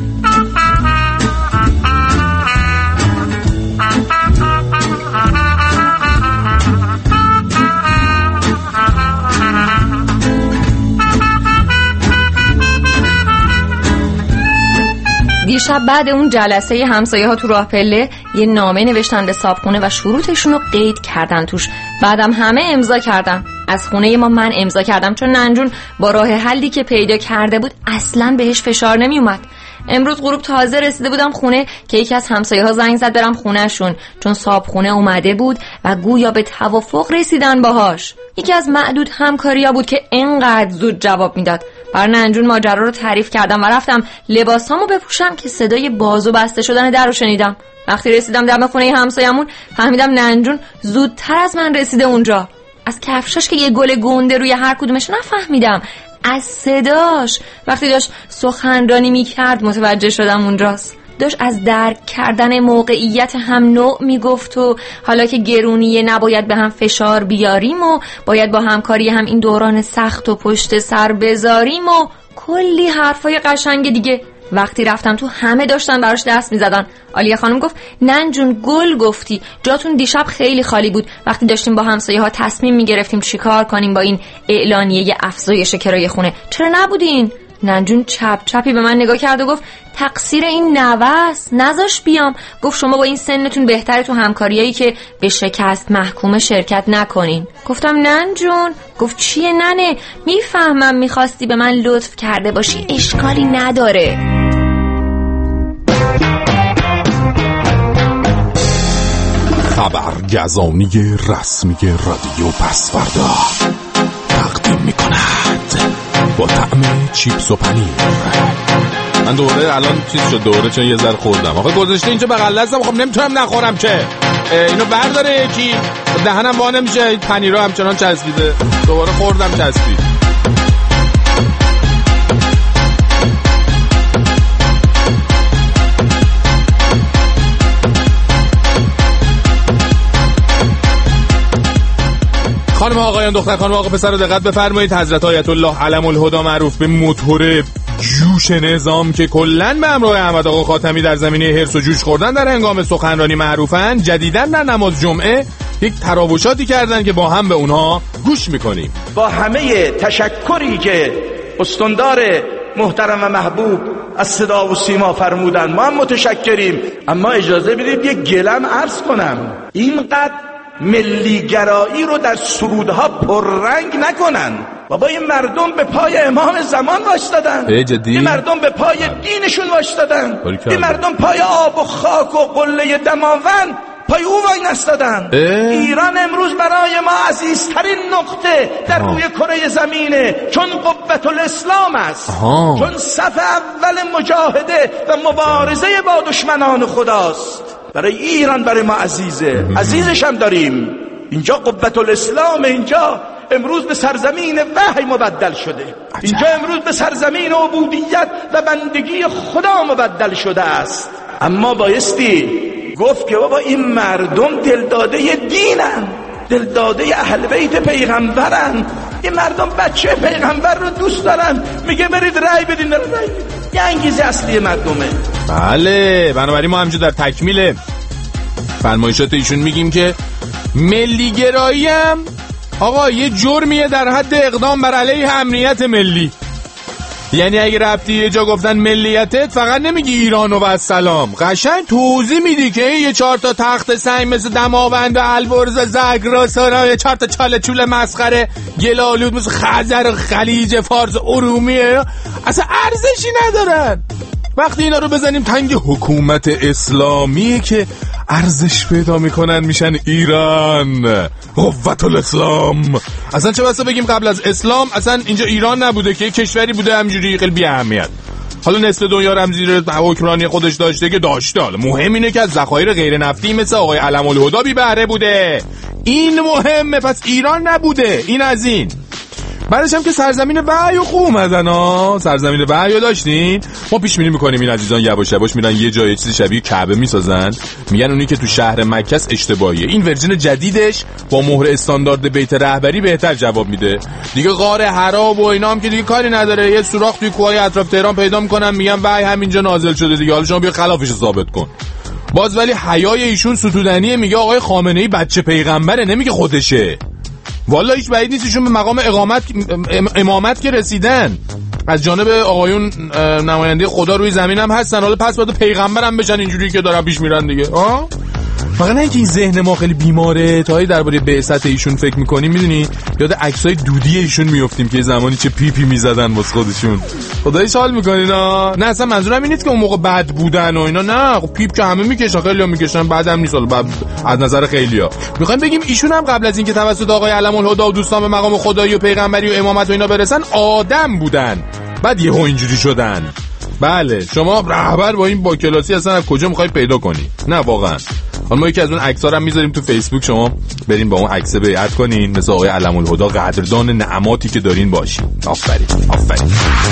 دیشب بعد اون جلسه همسایه ها تو راه پله یه نامه نوشتن به صاحبخونه و شروطشون رو قید کردن توش. بعدم همه امضا کردن. از خونه ما من امضا کردم چون ننجون با راه حلی که پیدا کرده بود اصلاً بهش فشار نمی اومد. امروز غروب تازه رسیده بودم خونه که یکی از همسایه ها زنگ زد برم خونه شون چون صاحبخونه اومده بود و گویا به توافق رسیدن باهاش. یکی از معدود همکاریا بود که اینقدر زود جواب میداد. بر ننجون ماجرا رو تعریف کردم و رفتم لباسامو بپوشم که صدای باز و بسته شدن در رو شنیدم. وقتی رسیدم دم خونه همسایه‌مون فهمیدم ننجون زودتر از من رسیده اونجا. از کفشاش که یه گل گنده روی هر کدومش نفهمیدم، از صداش وقتی داشت سخنرانی میکرد متوجه شدم اونجاست. داشت از درک کردن موقعیت هم نوع میگفت و حالا که گرونیه نباید به هم فشار بیاریم و باید با همکاری هم این دوران سخت و پشت سر بذاریم و کلی حرفای قشنگ دیگه. وقتی رفتم تو همه داشتن براش دست میزدن. آلیه خانم گفت ننجون گل گفتی، جاتون دیشب خیلی خالی بود. وقتی داشتیم با همسایه ها تصمیم میگرفتیم چیکار کنیم با این اعلانیه افزایش کرایه خونه، چرا نبودین؟ ننجون چپ چپی به من نگاه کرد و گفت تقصیر این نوست، نذاش بیام. گفت شما با این سنتون بهتره تو همکاریایی که به شکست محکوم شرکت نکنین. گفتم ننجون. گفت چیه ننه؟ میفهمم میخواستی به من لطف کرده باشی، اشکالی نداره. خبرگزانی رسمی رادیو پسوردا تقدیم میکند با طعم چیپس و پنیر. من دوره الان چیز شد دوره چون یه ذره خوردم. آخه گذاشته اینجا بغل دستم، خب نمیتونم نخورم که. اینو برداره یکی دهنم وا نمیشه، پنیرا همچنان چسبیده. دوباره خوردم چسبید. خانم آقایان دختر خانم آقا پسر دقت بفرمایید. حضرت آیت الله علم الهدا معروف به موتور جوش نظام که کلن به همراه احمد آقا خاتمی در زمینه حرص و جوش خوردن در هنگام سخنرانی معروفن، جدیداً در نماز جمعه یک تراوشاتی کردن که با هم به اونها گوش میکنیم. با همه تشکری که استاندار محترم و محبوب از صدا و سیما فرمودن ما هم متشکریم، اما اجازه بدید یک گلم عرض کنم، اینقدر ملیگرایی رو در سرودها پررنگ نکنن. بابا این مردم به پای امام زمان واشتادن، این مردم به پای دینشون واشتادن، این مردم پای آب و خاک و قله دماوند پای او وای نستادن. ایران امروز برای ما عزیزترین نقطه در روی کره زمینه، چون قوت الاسلام است، آها. چون صف اول مجاهده و مبارزه با دشمنان خداست. برای ایران برای ما عزیزه، عزیزش هم داریم. اینجا قوت الاسلام، اینجا امروز به سرزمین وحی مبدل شده، اینجا امروز به سرزمین عبودیت و بندگی خدا مبدل شده است. اما بایستی گفت که بابا این مردم دلداده دینن، دلداده اهل بیت پیغمبرن، این مردم بچه پیغمبر رو دوست دارن، میگه برید رأی بدین، رأی بدین. یه انگیزه اصلی مردمه. بله، بنابراین ما همینجا در تکمیل فرمایشات ایشون میگیم که ملیگرایی هم آقا یه جرمیه در حد اقدام بر علیه امنیت ملی. یعنی اگه رفتی یه جا گفتن ملیتت فقط نمیگی ایران و السلام، قشنگ توضیح میدی که یه چهار تا تخت سنگ مثل دماوند و البرز زگراسارا، یه چهار تا چاله چوله مسخره گلالود مثل خزر و خلیج فارس ارومیه اصلا ارزشی ندارن. وقتی اینا رو بزنیم تنگ حکومت اسلامی که ارزش پیدا میکنن میشن ایران، قوت الاسلام. اصلا چه بسا بگیم قبل از اسلام اصلا اینجا ایران نبوده که کشوری بوده همجوری خیلی بی اهمیت. حالا نصف دنیا رو هم زیر حکمرانی خودش داشته که داشته، حالا مهم اینه که از ذخایر غیر نفتی مثل آقای علم الهدی بی بهره بوده. این مهمه، پس ایران نبوده. این از این. بعدش هم که سرزمین وحی و خوب اومدن ها، سرزمین وحی رو داشتین. ما پیش بینی میکنیم این عزیزان یواش یواش میرن یه جای چیزی شبیه کعبه میسازن، میگن اونی که تو شهر مکه است اشتباهیه. این ورژن جدیدش با مهر استاندارد بیت رهبری بهتر جواب میده دیگه. غار حرا و اینا هم که دیگه کاری نداره، یه سوراخ توی کوههای اطراف تهران پیدا میکنن میگن وحی همینجا نازل شده دیگه، حالا شما بیا خلافش ثابت کن. باز ولی حیای ایشون ستودنیه، میگه آقای خامنه‌ای بچه پیغمبره، نمیگه خودشه. والا هیچ بعید نیست ایشون به مقام اقامت امامت که رسیدن، از جانب آقایون نماینده خدا روی زمین هم هستن، حالا پس باید پیغمبر هم بشن اینجوری که دارن پیش میرن دیگه. آه فقط نه اینکه این ذهن ما خیلی بیماره، تا هایی درباره بعثت ایشون فکر میکنیم میدونی یاد عکسای دودی ایشون میافتیم که زمانی چه پیپی میزدن واسه خودشون. خداییش حال میکنین ها. نه اصلا منظورم این نیست که اون موقع بد بودن و اینا، نه خب پیپ که همه میکشن، خیلی‌ها میکشن، بعدم نیست حالا از نظر خیلی‌ها. میخوایم بگیم ایشون هم قبل از اینکه توسط آقای علم الهدی و دوستان به مقام خدایی و پیغمبری و امامت و اینا برسن آدم بودن، بعد یهو اینجوری شدن. بله شما رهبر با این با کلاسی اصلا از کجا میخوای پیدا کنی؟ نه واقعا. حالا ما یکی از اون عکس‌ها رو میذاریم تو فیسبوک، شما بریم با اون عکس بیعت کنین، مثل آقای علم الهدی قدردان نعماتی که دارین باشین. آفرین آفرین.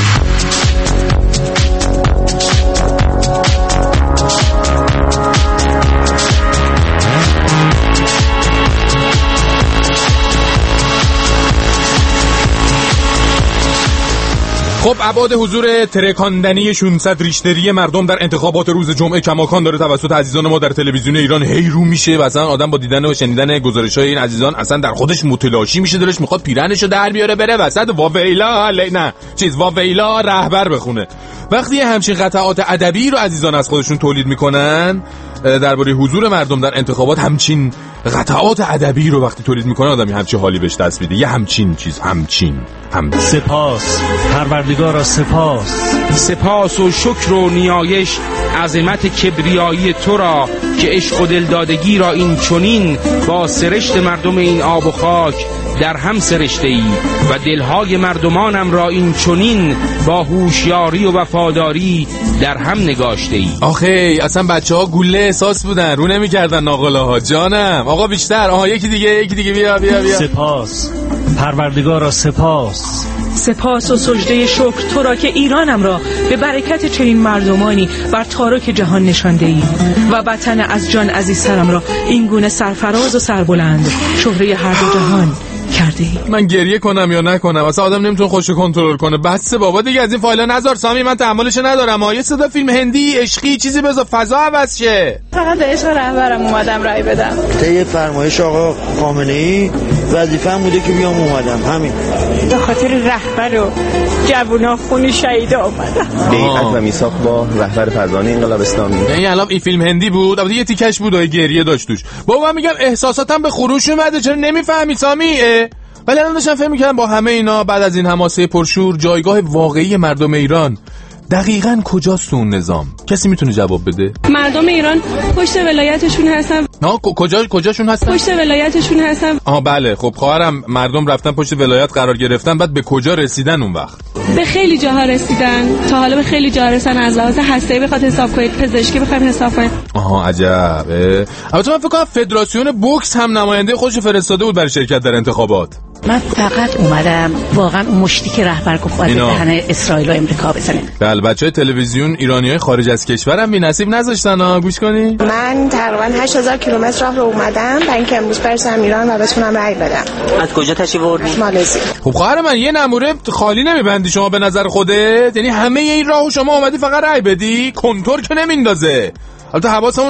خب ابعاد حضور ترکاندنی ششصد ریشتری مردم در انتخابات روز جمعه کماکان داره توسط عزیزان ما در تلویزیون ایران هی رو میشه و اصلا آدم با دیدن و شنیدن گزارش‌های این عزیزان اصلا در خودش متلاشی میشه، دلش میخواد پیرنشو در بیاره بره وسط واویلا نه چیز واویلا رهبر بخونه. وقتی همچین قطعات ادبی رو عزیزان از خودشون تولید میکنن درباره حضور مردم در انتخابات، همچین قطعات ادبی رو وقتی تولید میکنه آدمی همچین حالی بهش دست میده. یه همچین چیز همچین همچین سپاس پروردگارا، سپاس سپاس و شکر و نیایش عظمت کبریایی تو را که عشق و دلدادگی را این چنین با سرشت مردم این آب و خاک در هم سرشته ای و دلهای مردمانم را این چنین با هوشیاری و وفاداری در هم نگاشته ای. آخه اصلا بچه ها گوله احساس بودن، رو نمی کردن ناقله ها. جانم آقا بیشتر. آها یکی دیگه یکی دیگه بیا بیا بیا. سپاس پروردگارا، سپاس سپاس و سجده شکر تو را که ایرانم را به برکت چنین مردمانی بر تارک جهان نشانده ای و وطن از جان عزیزترم را این گونه سرفراز و سربلند شهره هر دو جهان کرده ای. من گریه کنم یا نکنم اصلا آدم نمیتونه خودشو کنترل کنه. بس بابا دیگه از این فایلا نذار سامی، من تحملش ندارم. ها یه صدا فیلم هندی عشقی چیزی بذار فضا عوض شه. فقط به عشق رهبرم اومدم رای بدم. طی فرمایش آقا خامنه‌ای وظیفه‌ام بوده که بیام اومدم، همین. به خاطر رهبر و جوونا خون شهیدا اومدم. بیعت و میثاق با رهبر فرزانه انقلاب اسلامی. یعنی الان این فیلم هندی بود، البته یه تیکش بود و گریه داشت توش. بابا من میگم احساساتم به خروش اومده، چرا نمیفهمی سامی؟ ولی الان داشتم فهم می‌کردم با همه اینا بعد از این حماسه پرشور جایگاه واقعی مردم ایران دقیقاً کجاست اون نظام؟ کسی میتونه جواب بده؟ مردم ایران پشت ولایتشون هستن. ها کجا کجاشون هستن؟ پشت ولایتشون هستن. آها بله. خب خواهرم مردم رفتن پشت ولایت قرار گرفتن، بعد به کجا رسیدن اون وقت؟ به خیلی جاها رسیدن. تا حالا به خیلی جاها رسیدن. از لحاظ هسته‌ای بخواد حساب کنید، پزشکی بخوایم حساب کنید. آها عجب. البته من فکر کنم فدراسیون بوکس هم نماینده خودش فرستاده بود برای شرکت در انتخابات. من فقط اومدم واقعا اون مشتی که رهبر گفت باید دهن اسرائیل و امریکا بزنه. بله بچهای تلویزیون ایرانیای خارج از کشورم بی نصیب نذاشتن ها. گوش کنی. من تقریبا هشت هزار کیلومتر راه رو اومدم برای اینکه امروز برسم ایران و بتونم رای بدم. از کجا تشریف آوردی؟ مالزی. خب خواهر من یه نموره خالی نمیبندی شما به نظر خودت؟ یعنی همه این راهو شما اومدی فقط رای بدی؟ کنتور که نمیندازه. البته حواسمون نبود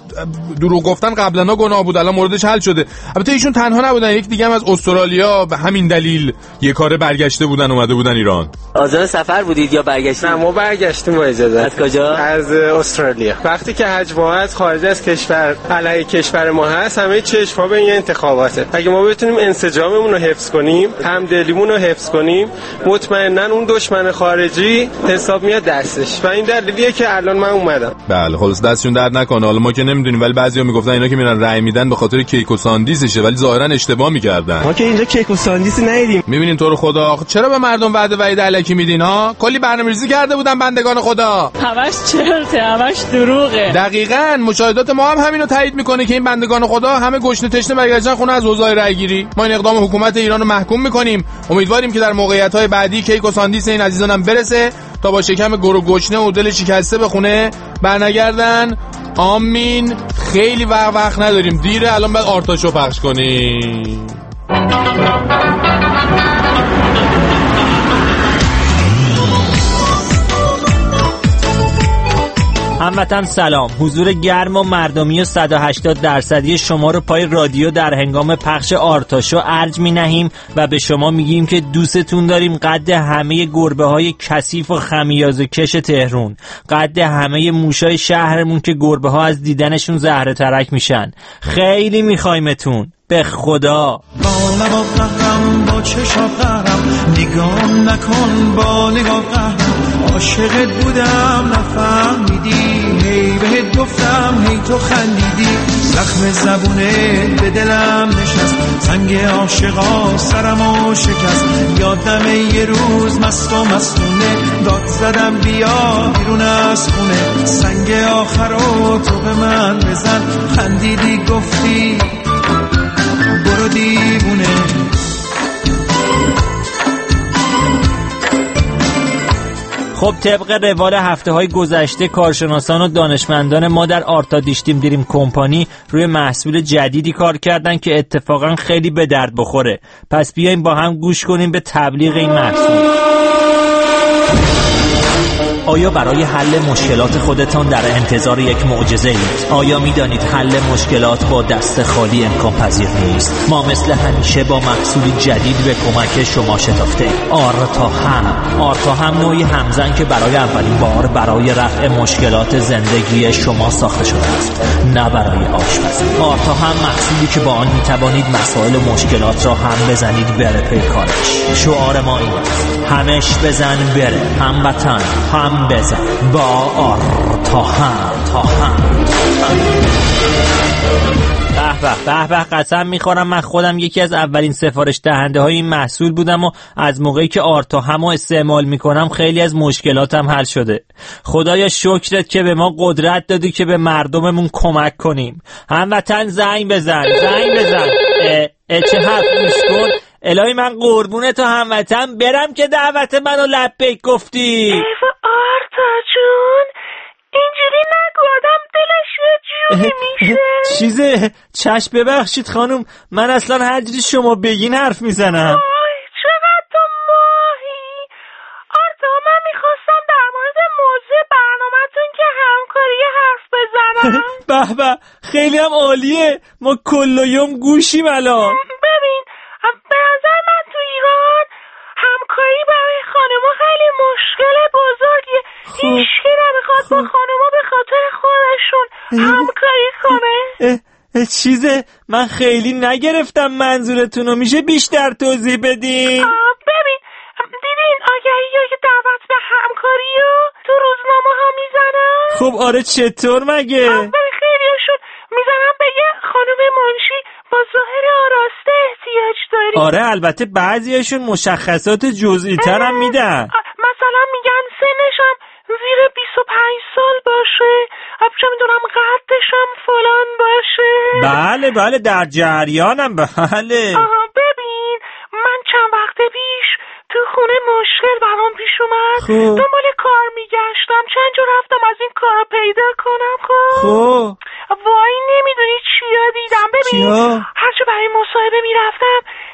دروغ گفتن قبلا گناه بود، الان موردش حل شده. البته ایشون تنها نبودن، یک دیگه هم از استرالیا به همین دلیل یه کار برگشته بودن اومده بودن ایران. آزاد سفر بودید یا برگشتید؟ نه ما برگشتیم با اجازه. از کجا؟ از استرالیا. وقتی که حج ما از خارج از کشور علیه کشور ما هست، همه چشم‌ها به این انتخاباته. اگه ما بتونیم انسجاممون رو حفظ کنیم، همدلیمون رو حفظ کنیم، مطمئناً اون دشمن خارجی حساب میاد دستش. و این دلیلیه که الان من اومدم. بله خلاص دستشون درد نکنه. حالا ما که نمیدونیم، ولی بعضیا میگفتن اینا که میرن رأی میدن به خاطر کیک و ساندیسشه، ولی ظاهرا اشتباه میکردن. ما که اینجا کیک و ساندیسی ندیدیم. میبینین تو رو خدا چرا به مردم وعده وعید الکی میدین ها؟ کلی برنامه‌ریزی کرده بودن بندگان خدا. همش چرته، همش دروغه. دقیقاً مشاهدات ما هم همینو تایید میکنه که این بندگان خدا همه گشنه تشنه برگشتن خونه از حوزه رأی گیری. ما این اقدام حکومت ایران رو محکوم میکنیم. امیدواریم که در موقعیت‌های بعدی کیک و ساندیس این عزیزانم برسه تا با شکم گر و گشنه و دل شکسته به خونه برنگردن. آمین. خیلی وقت وقت نداریم، دیره. الان باید آرتاشو پخش کنیم. هموطن سلام. حضور گرم و مردمی و صد و هشتاد درصدی شما رو پای رادیو در هنگام پخش آرتاشو ارج می نهیم و به شما میگیم که دوستتون داریم، قد همه گربه های کثیف و خمیازه کش تهرون، قد همه موشای شهرمون که گربه ها از دیدنشون زهره ترک میشن. خیلی میخوایمتون، به خدا. با لبا قهرم، با چشا قهرم، نگام نکن با نگاه قهرم، عاشقت بودم نفهمیدی، هی بهت گفتم هی تو خندیدی، زخم زبونت به دلم نشست، زنگ عاشقا سرمو شکست، یادم یه روز مست و مستونه داد زدم بیا بیرون از خونه، سنگ آخرو تو به من بزن، خندیدی گفتی برو دیوونه. خب طبق روال هفته های گذشته کارشناسان و دانشمندان ما در آرتا دیشتیم دریم کمپانی روی محصول جدیدی کار کردن که اتفاقا خیلی به درد بخوره. پس بیایم با هم گوش کنیم به تبلیغ این محصول. آیا برای حل مشکلات خودتان در انتظار یک معجزه اید؟ آیا می دانید حل مشکلات با دست خالی امکان پذیر نیست؟ ما مثل همیشه با محصولی جدید به کمک شما شتافته ایم. آرتا هم آرتا هم نوعی همزن که برای اولین بار برای رفع مشکلات زندگی شما ساخته شده است، نه برای آشپزی. آرتا هم محصولی که با آن می توانید مسائل و مشکلات را هم بزنید بره پی کارش. شعار ما این است: همش بزن بره، هموطن هم بزن با آرتا هم تا هم. به به به به قسم میخورم من خودم یکی از اولین سفارش دهنده های این محصول بودم و از موقعی که آرتا همو استعمال میکنم خیلی از مشکلاتم حل شده. خدایا شکرت که به ما قدرت دادی که به مردممون کمک کنیم. هموطن زنگ بزن، زنگ بزن. اه اه چه حرف گوش کن. الهی من قربونه تو هموطن برم که دعوت منو لبیک گفتی. ایوه آرتا جون اینجوری نگو، آدم دلش یه جوری میشه. چیزه چشم ببخشید خانم، من اصلا هر جوری شما بگین حرف میزنم. آی چقدر تو ماهی. آرتا من میخواستم در مورد موضوع برنامه‌تون که همکاری حرف بزنم. به به خیلی هم عالیه، ما کلویوم گوشیم الان. ببین به نظر من تو ایران همکاری برای خانم‌ها خیلی مشکل بزرگیه. هیچکی نمیخواد با خانم‌ها به خاطر خودشون همکاری کنه. چیزه من خیلی نگرفتم منظورتونو، میشه بیشتر توضیح بدین؟ ببین دیدین آگهی که دعوت به همکاری رو تو روزنامه ها میزنن؟ خب آره چطور مگه؟ ببین خیلیشون میزنن بگه خانم منشی با ظاهر آراسته احتیاج داری. آره البته بعضیشون مشخصات جزئی تر هم میدن، مثلا میگن سنشم زیر بیست و پنج سال باشه، چه میدونم قدشم فلان باشه. بله بله در جریانم. بله آها ببین من چند وقت پیش تو خونه مشکل برام پیش اومد، دنبال کار میگشتم، چند جا رفتم از این کارا پیدا کنم. خب وای نمیدونی چیا دیدم. ببین هرچه برای مصاحبه میرفتم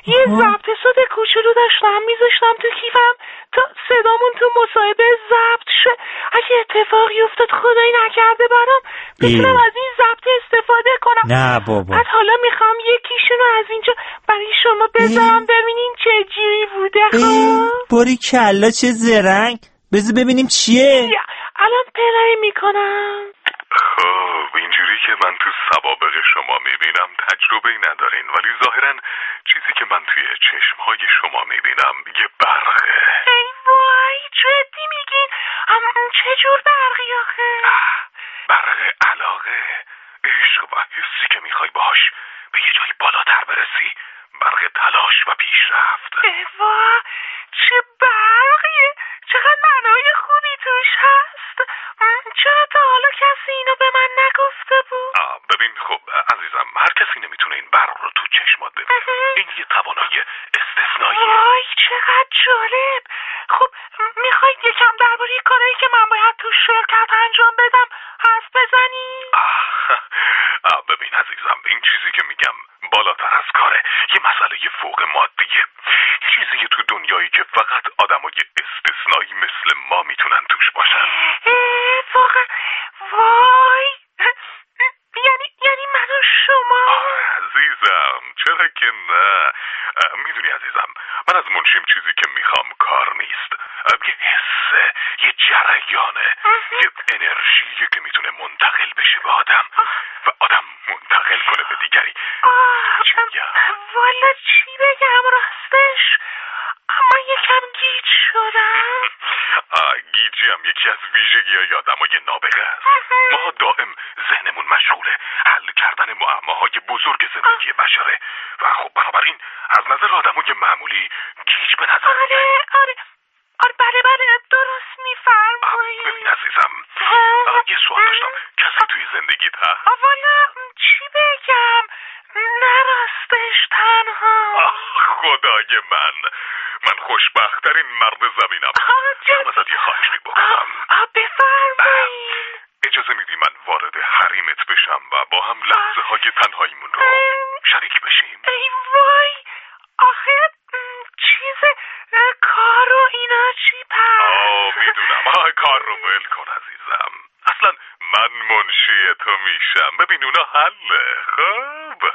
یه ضبط صوت کوچولو داشتم میذاشتم تو کیفم تا صدامون تو مصاحبه ضبط شه. اگه اتفاقی افتاد خدایی نکرده برام بتونم از این ضبط استفاده کنم. نه بابا. بعد حالا میخوام یکیشونو از اینجا برای شما بذارم ببینین چه جوری بوده. خب باری کلا چه زرنگ. بذار ببینیم چیه. الان پلی میکنم. خب اینجوری که من تو سوابق شما میبینم تجربه‌ای ندارین، ولی ظاهراً چیزی که من توی چشمهای شما میبینم یه برقه. ای وای جدی میگین؟ چه جور برقی آخه؟ برق علاقه، عشق و حسی که میخوای باهاش به یه جایی بالاتر برسی. برق تلاش و پیشرفت. ای وای چه برقیه، چقدر معنای خوبی توش هست. چرا تا حالا کسی اینو به من نگفته بود؟ آه ببین خب عزیزم، هر کسی نمیتونه این برق رو تو چشمات ببینه. این یه توانایی استثنایی. وای چقدر جالب. خب میخواید یکم درباره کارهایی که من باید تو شرکت انجام بدم حرف بزنیم؟ آه ببین عزیزم، این چیزی که میگم بالاتر از کاره. یه مسئله فوق مادیه، چیزی که تو دنیایی که فقط آدمای استثنایی مثل ما میتونن توش باشن. واقعا وای یعنی یعنی من و شما. عزیزم چرا که نه. میدونی عزیزم، من از منشیم چیزی که میخوام کار نیست، یه حسه، یه جریانه، یه انرژیه که میتونه منتقل بشه به آدم و آدم منتقل کنه به دیگری. والا چی بگم راستش، اما یکم گیج شدم. گیجی هم یکی از ویژگی های آدم های نابغه است. ما دائم ذهنمون مشغوله حل کردن معماهای بزرگ زندگی بشره و خب بنابراین از نظر آدم های معمولی گیج به نظر آره آره آره بله بله درست میفرمایید. ببین عزیزم یه سوال داشتم، کسی توی زندگیت هست؟ والا چی بگم، نه راستش تنها. خدای من من خوشبخت‌ترین مرد زمینم. میخوام ازت یه خواهشی بکنم. بفرمایید. اجازه میدی من وارد حریمت بشم و با هم لحظه های تنهاییمون رو شریک بشیم؟ ای وای آخه چیز کار و اینا چی پس؟ آه میدونم، آه کار رو ول کن عزیزم، اصلا من منشی تو میشم. ببین اونا حله. خب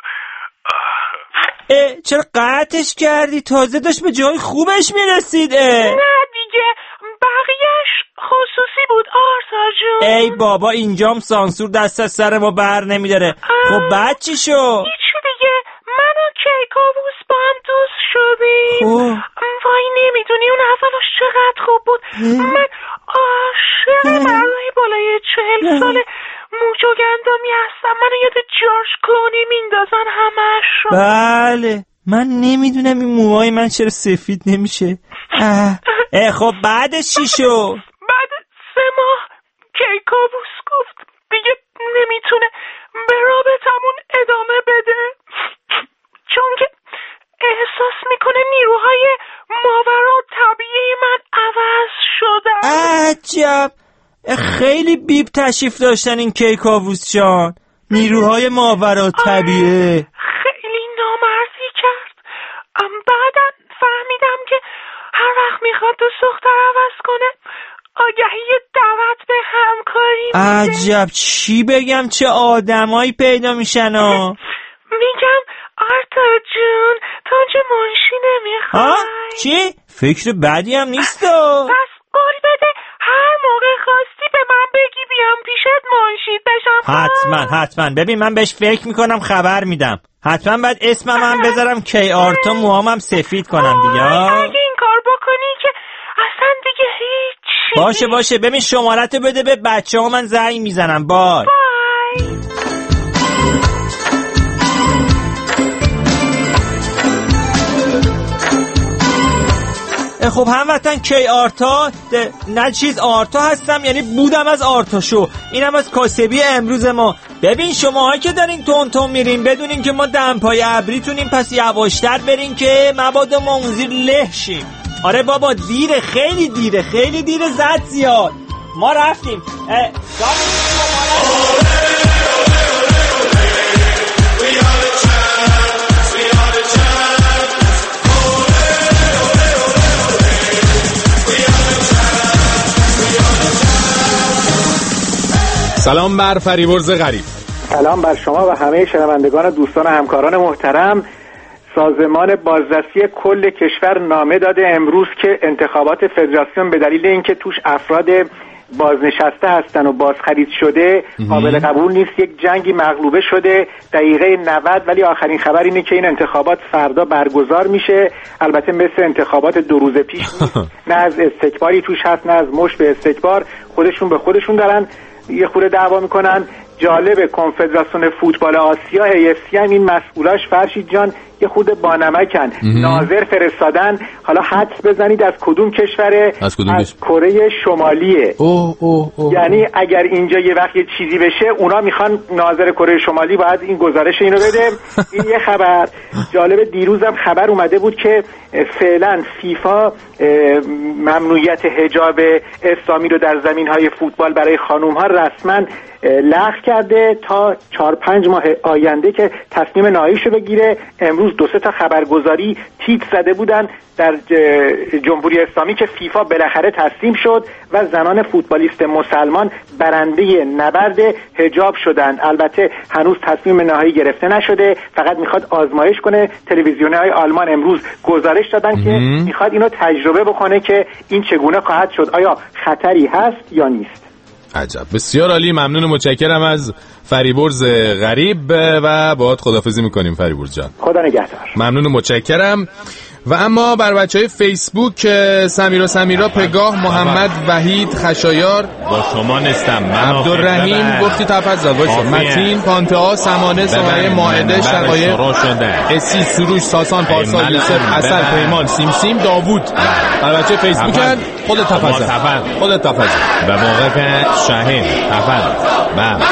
اه چرا قطعش کردی؟ تازه داشت به جای خوبش میرسید. نه دیگه بقیهش خصوصی بود آرتا جون. ای بابا اینجام سانسور دست از سر ما بر نمیداره. خب بعد چی شو؟ هیچی دیگه، من و کیکاووس با هم دوست شدیم. وای نمیدونی اون اولش چقدر خوب بود. من عاشق مردای بالای چهل ساله موج و گندمی هستم. منو یاد جورج کلونی میندازن همش رو. بله من نمیدونم این موهای من چرا سفید نمیشه. اه. اه خب بعدش چی شو؟ بعد سه ماه کیکاووس گفت دیگه نمیتونه به رابطمون ادامه بده، چون که احساس میکنه نیروهای ماورا طبیعی من عوض شدن. عجب خیلی بیب تشریف داشتن این کیکاووس جان. نیروهای ماورا طبیعه خیلی نامردی کرد. بعدا فهمیدم که هر وقت میخواد دوست دختر عوض کنه آگهی دعوت به همکاری میده. عجب چی بگم چه آدمایی پیدا میشن ها. میگم آرتا جون تو اونجا منشی نمیخوای؟ ها؟ چی؟ فکر بدی هم نیست. پس قول بده هر موقع خواستی به من بگی بیام پیشت منشید بشم. حتما حتما. ببین من بهش فکر میکنم خبر میدم. حتما باید اسمم هم بذارم کی آرتا، موهامم سفید کنم دیگه. اگه این کار بکنی که اصلا دیگه هیچی. باشه باشه ببین شمارتو بده به بچه ها، من زنگ میزنم. بای بای. خب هموطن کی آرتا نه چیز آرتا هستم، یعنی بودم از آرتا شو. اینم از کاسبی امروز ما. ببین شماهایی که دارین تون تون میرین بدونین که ما دمپای ابریتونیم، پس یواشتر برین که مبادا ما اون زیر له شیم. آره بابا دیره، خیلی دیره، خیلی دیره، زد زیاد. ما رفتیم. سلام بر فریبرز غریب. سلام بر شما و همه شنوندگان و دوستان و همکاران محترم. سازمان بازرسی کل کشور نامه داده امروز که انتخابات فدراسیون به دلیل اینکه توش افراد بازنشسته هستن و بازخرید شده قابل قبول نیست، یک جنگی مغلوبه شده دقیقه نود، ولی آخرین خبر اینه که این انتخابات فردا برگزار میشه. البته مثل انتخابات دو روز پیش نیست، نه از استکباری توش هست نه از مشت به استکبار، خودشون به خودشون دارن یه خورده دعوا میکنن. جالب کنفدراسیون فوتبال آسیا ای اف سی هم این مسئولاش فرشید جان یه خود بانمکن، ناظر فرستادن. حالا حدس بزنید از کدوم کشوره؟ از کدوم؟ از کره شمالیه. اوه اوه اوه. یعنی اگر اینجا یه وقت یه چیزی بشه اونا میخوان ناظر کره شمالی باید این گزارش اینو بده. این یه خبر. جالب دیروزم خبر اومده بود که فعلا فیفا ممنوعیت حجاب اسلامی رو در زمین‌های فوتبال برای خانوم‌ها رسما لغو کرده تا چهار پنج ماه آینده که تصمیم نهاییشو بگیره. امروز دو سه تا خبرگزاری تیتر زده بودن در جمهوری اسلامی که فیفا بالاخره تسلیم شد و زنان فوتبالیست مسلمان برنده نبرد حجاب شدن. البته هنوز تصمیم نهایی گرفته نشده، فقط میخواد آزمایش کنه. تلویزیون‌های آلمان امروز گزارش دادن که میخواد اینو تجربه بکنه که این چگونه خواهد شد، آیا خطری هست یا نیست. عجب، بسیار عالی. ممنون و متشکرم از فریبرز غریب و باهات خداحافظی میکنیم فریبرز جان. خدا نگهدار. ممنون و متشکرم. و اما بر بچهای فیسبوک سمیرا سمیرا پگاه محمد وحید خشایار با شما نستم عبدالرحیم گفتی تفضل وایسا متین پانتئا سمانه سمایه مائده شقایق اسی سروش ساسان پارسا یوسف اصل پیمان سیم سیم داوود. بر بچه فیسبوک خودت تفضل خودت تفضل به موقع شاهین تفضل. بله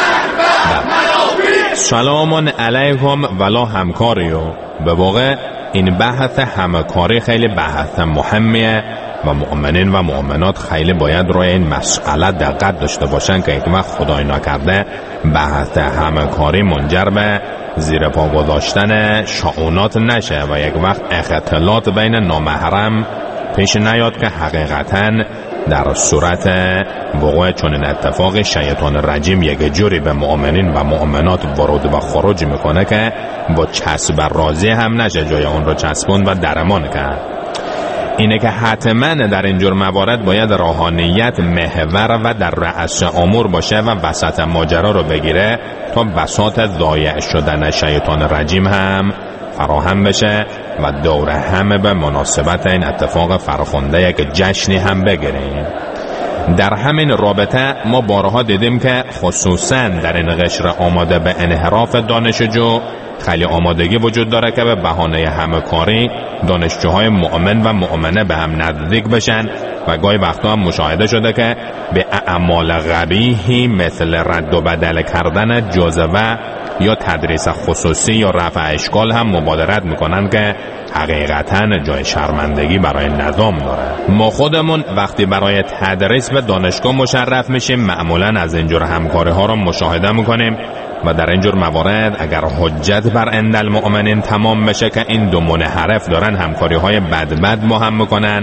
سلام علیکم ولا همکاریو. به واقع این بحث همکاری خیلی بحث مهمیه و مؤمنین و مؤمنات خیلی باید روی این مسئله دقت داشته باشن که یک وقت خدای نکرده بحث همکاری منجر به زیر پا گذاشتن شؤونات نشه و یک وقت اختلاط بین نامحرم پیش نیاد که حقیقتاً در صورت وقوع چنین اتفاق شیطان رجیم یک جوری به مؤمنین و مؤمنات ورود و خروج میکنه که با چسب راضی هم نشه جای اون رو چسبون و درمان کرد. اینه که حتما در اینجور موارد باید روحانیت محور و در رأس امور باشه و وسط ماجرا رو بگیره تا بساط ضایع شدن شیطان رجیم هم فراهم بشه و دور همه به مناسبت این اتفاق فرخنده یک جشنی هم بگیریم. در همین رابطه ما بارها دیدیم که خصوصا در این قشر آماده به انحراف دانشجو خیلی آمادگی وجود داره که به بهانه همکاری دانشجوهای مؤمن و مؤمنه به هم نزدیک بشن و گاهی وقتا هم مشاهده شده که به اعمال قبیحی مثل رد و بدل کردن جزوه یا تدریس خصوصی یا رفع اشکال هم مبادرت میکنن که حقیقتا جای شرمندگی برای نظام داره. ما خودمون وقتی برای تدریس به دانشگاه مشرف میشیم معمولا از اینجور همکاری ها رو مشاهده میکنیم و در اینجور موارد اگر حجت بر عند المؤمنین تمام بشه که این دو منحرف دارن همکاری های بد بد ما هم میکنن،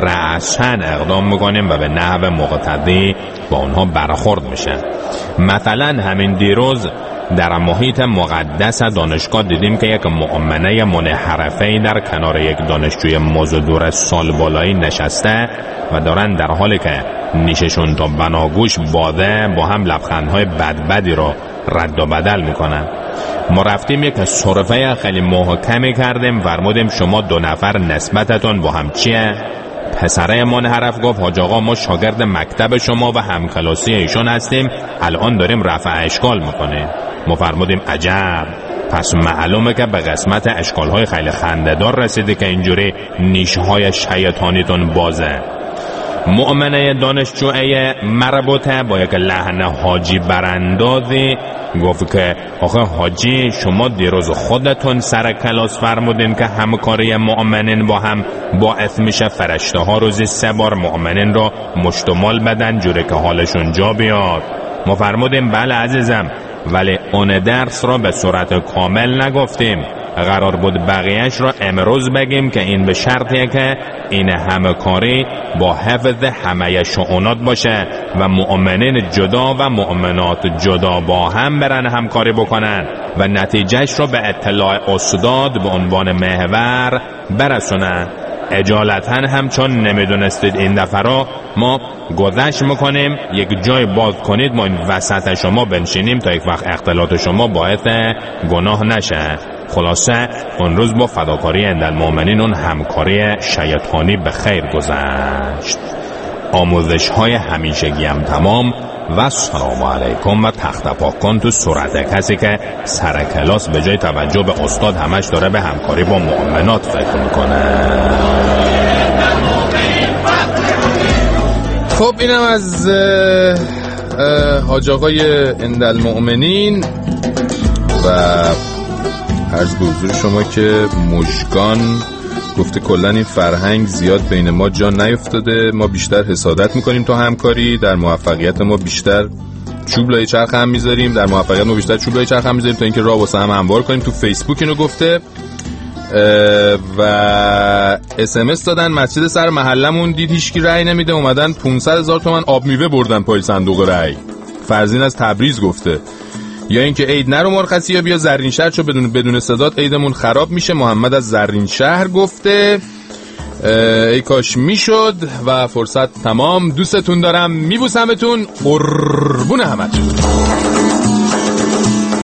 رأساً اقدام میکنیم و به نحو مقتضی با اونها برخورد میشه. مثلا همین دیروز در محیط مقدس دانشگاه دیدیم که یک مؤمنه منحرفه‌ای در کنار یک دانشجوی مزدور سال بالایی نشسته و دارن در حالی که نیششون تا بناگوش باده با هم لبخندهای بدبدی رو رد و بدل میکنن. ما رفتیم یک صرفه خیلی محکمی کردیم، فرمودیم شما دو نفر نسبتتون با هم چیه؟ پسره منحرف گفت حاج آقا ما شاگرد مکتب شما و همکلاسی ایشون هستیم، الان داریم رفع اشکال میکنیم. ما فرمودیم عجب، پس معلومه که به قسمت اشکالهای خیلی خنده‌دار رسیدی که اینجوری نیشهای شیطانیتون بازه. مؤمنه دانشجویه مربوطه با یک لحن حاجی براندازی گفت که آخه حاجی شما دیروز خودتون سر کلاس فرمودین که همکاری مؤمنین با هم باعث میشه فرشته ها روزی سه بار مؤمنین رو مشتمال بدن جوری که حالشون جا بیاد. ما فرمودیم بله عزیزم، ولی اون درس رو به صورت کامل نگفتیم، قرار بود بقیهش را امروز بگیم که این به شرطیه که این همه کاری با حفظ همه شؤونات باشه و مؤمنین جدا و مؤمنات جدا با هم برن همکاری بکنن و نتیجهش رو به اطلاع استاد به عنوان محور برسونن. اجالتا هم چون نمیدونستید این دفعه رو ما گذشت میکنیم، یک جای باز کنید ما این وسط شما بنشینیم تا یک وقت اختلاط شما باعث گناه نشه. خلاصه اون روز با فداکاری عندالمؤمنین اون همکاری شیطانی به خیر گذشت. آموزش های همیشگی هم تمام و سلام علیکم و تخت پاک کن تو صورت کسی که سر کلاس به جای توجه به استاد همش داره به همکاری با مؤمنات فکر میکنه. خب اینم از حاج آقای عندالمؤمنین و عرض به حضور شما که مژگان گفته کلن این فرهنگ زیاد بین ما جان نیفتاده، ما بیشتر حسادت میکنیم تو همکاری، در موفقیت ما بیشتر چوب لای چرخ هم میذاریم، در موفقیت ما بیشتر چوب لای چرخ هم میذاریم تا اینکه راه واسه هم هموار کنیم. تو فیسبوک اینو گفته و اس ام اس دادن مسجد سر محلمون دید هیچکی رأی نمیده، اومدن پانصد هزار تومان آب میوه بردن پای صندوق رأی. فرزین از تبریز گفته یا اینکه عید نرو مرخصی یا بیا زرین شهر چون بدون بدون صدات عیدمون خراب میشه. محمد از زرین شهر گفته ای کاش میشد و فرصت تمام. دوستتون دارم، میبوسمتون، قربون همتون.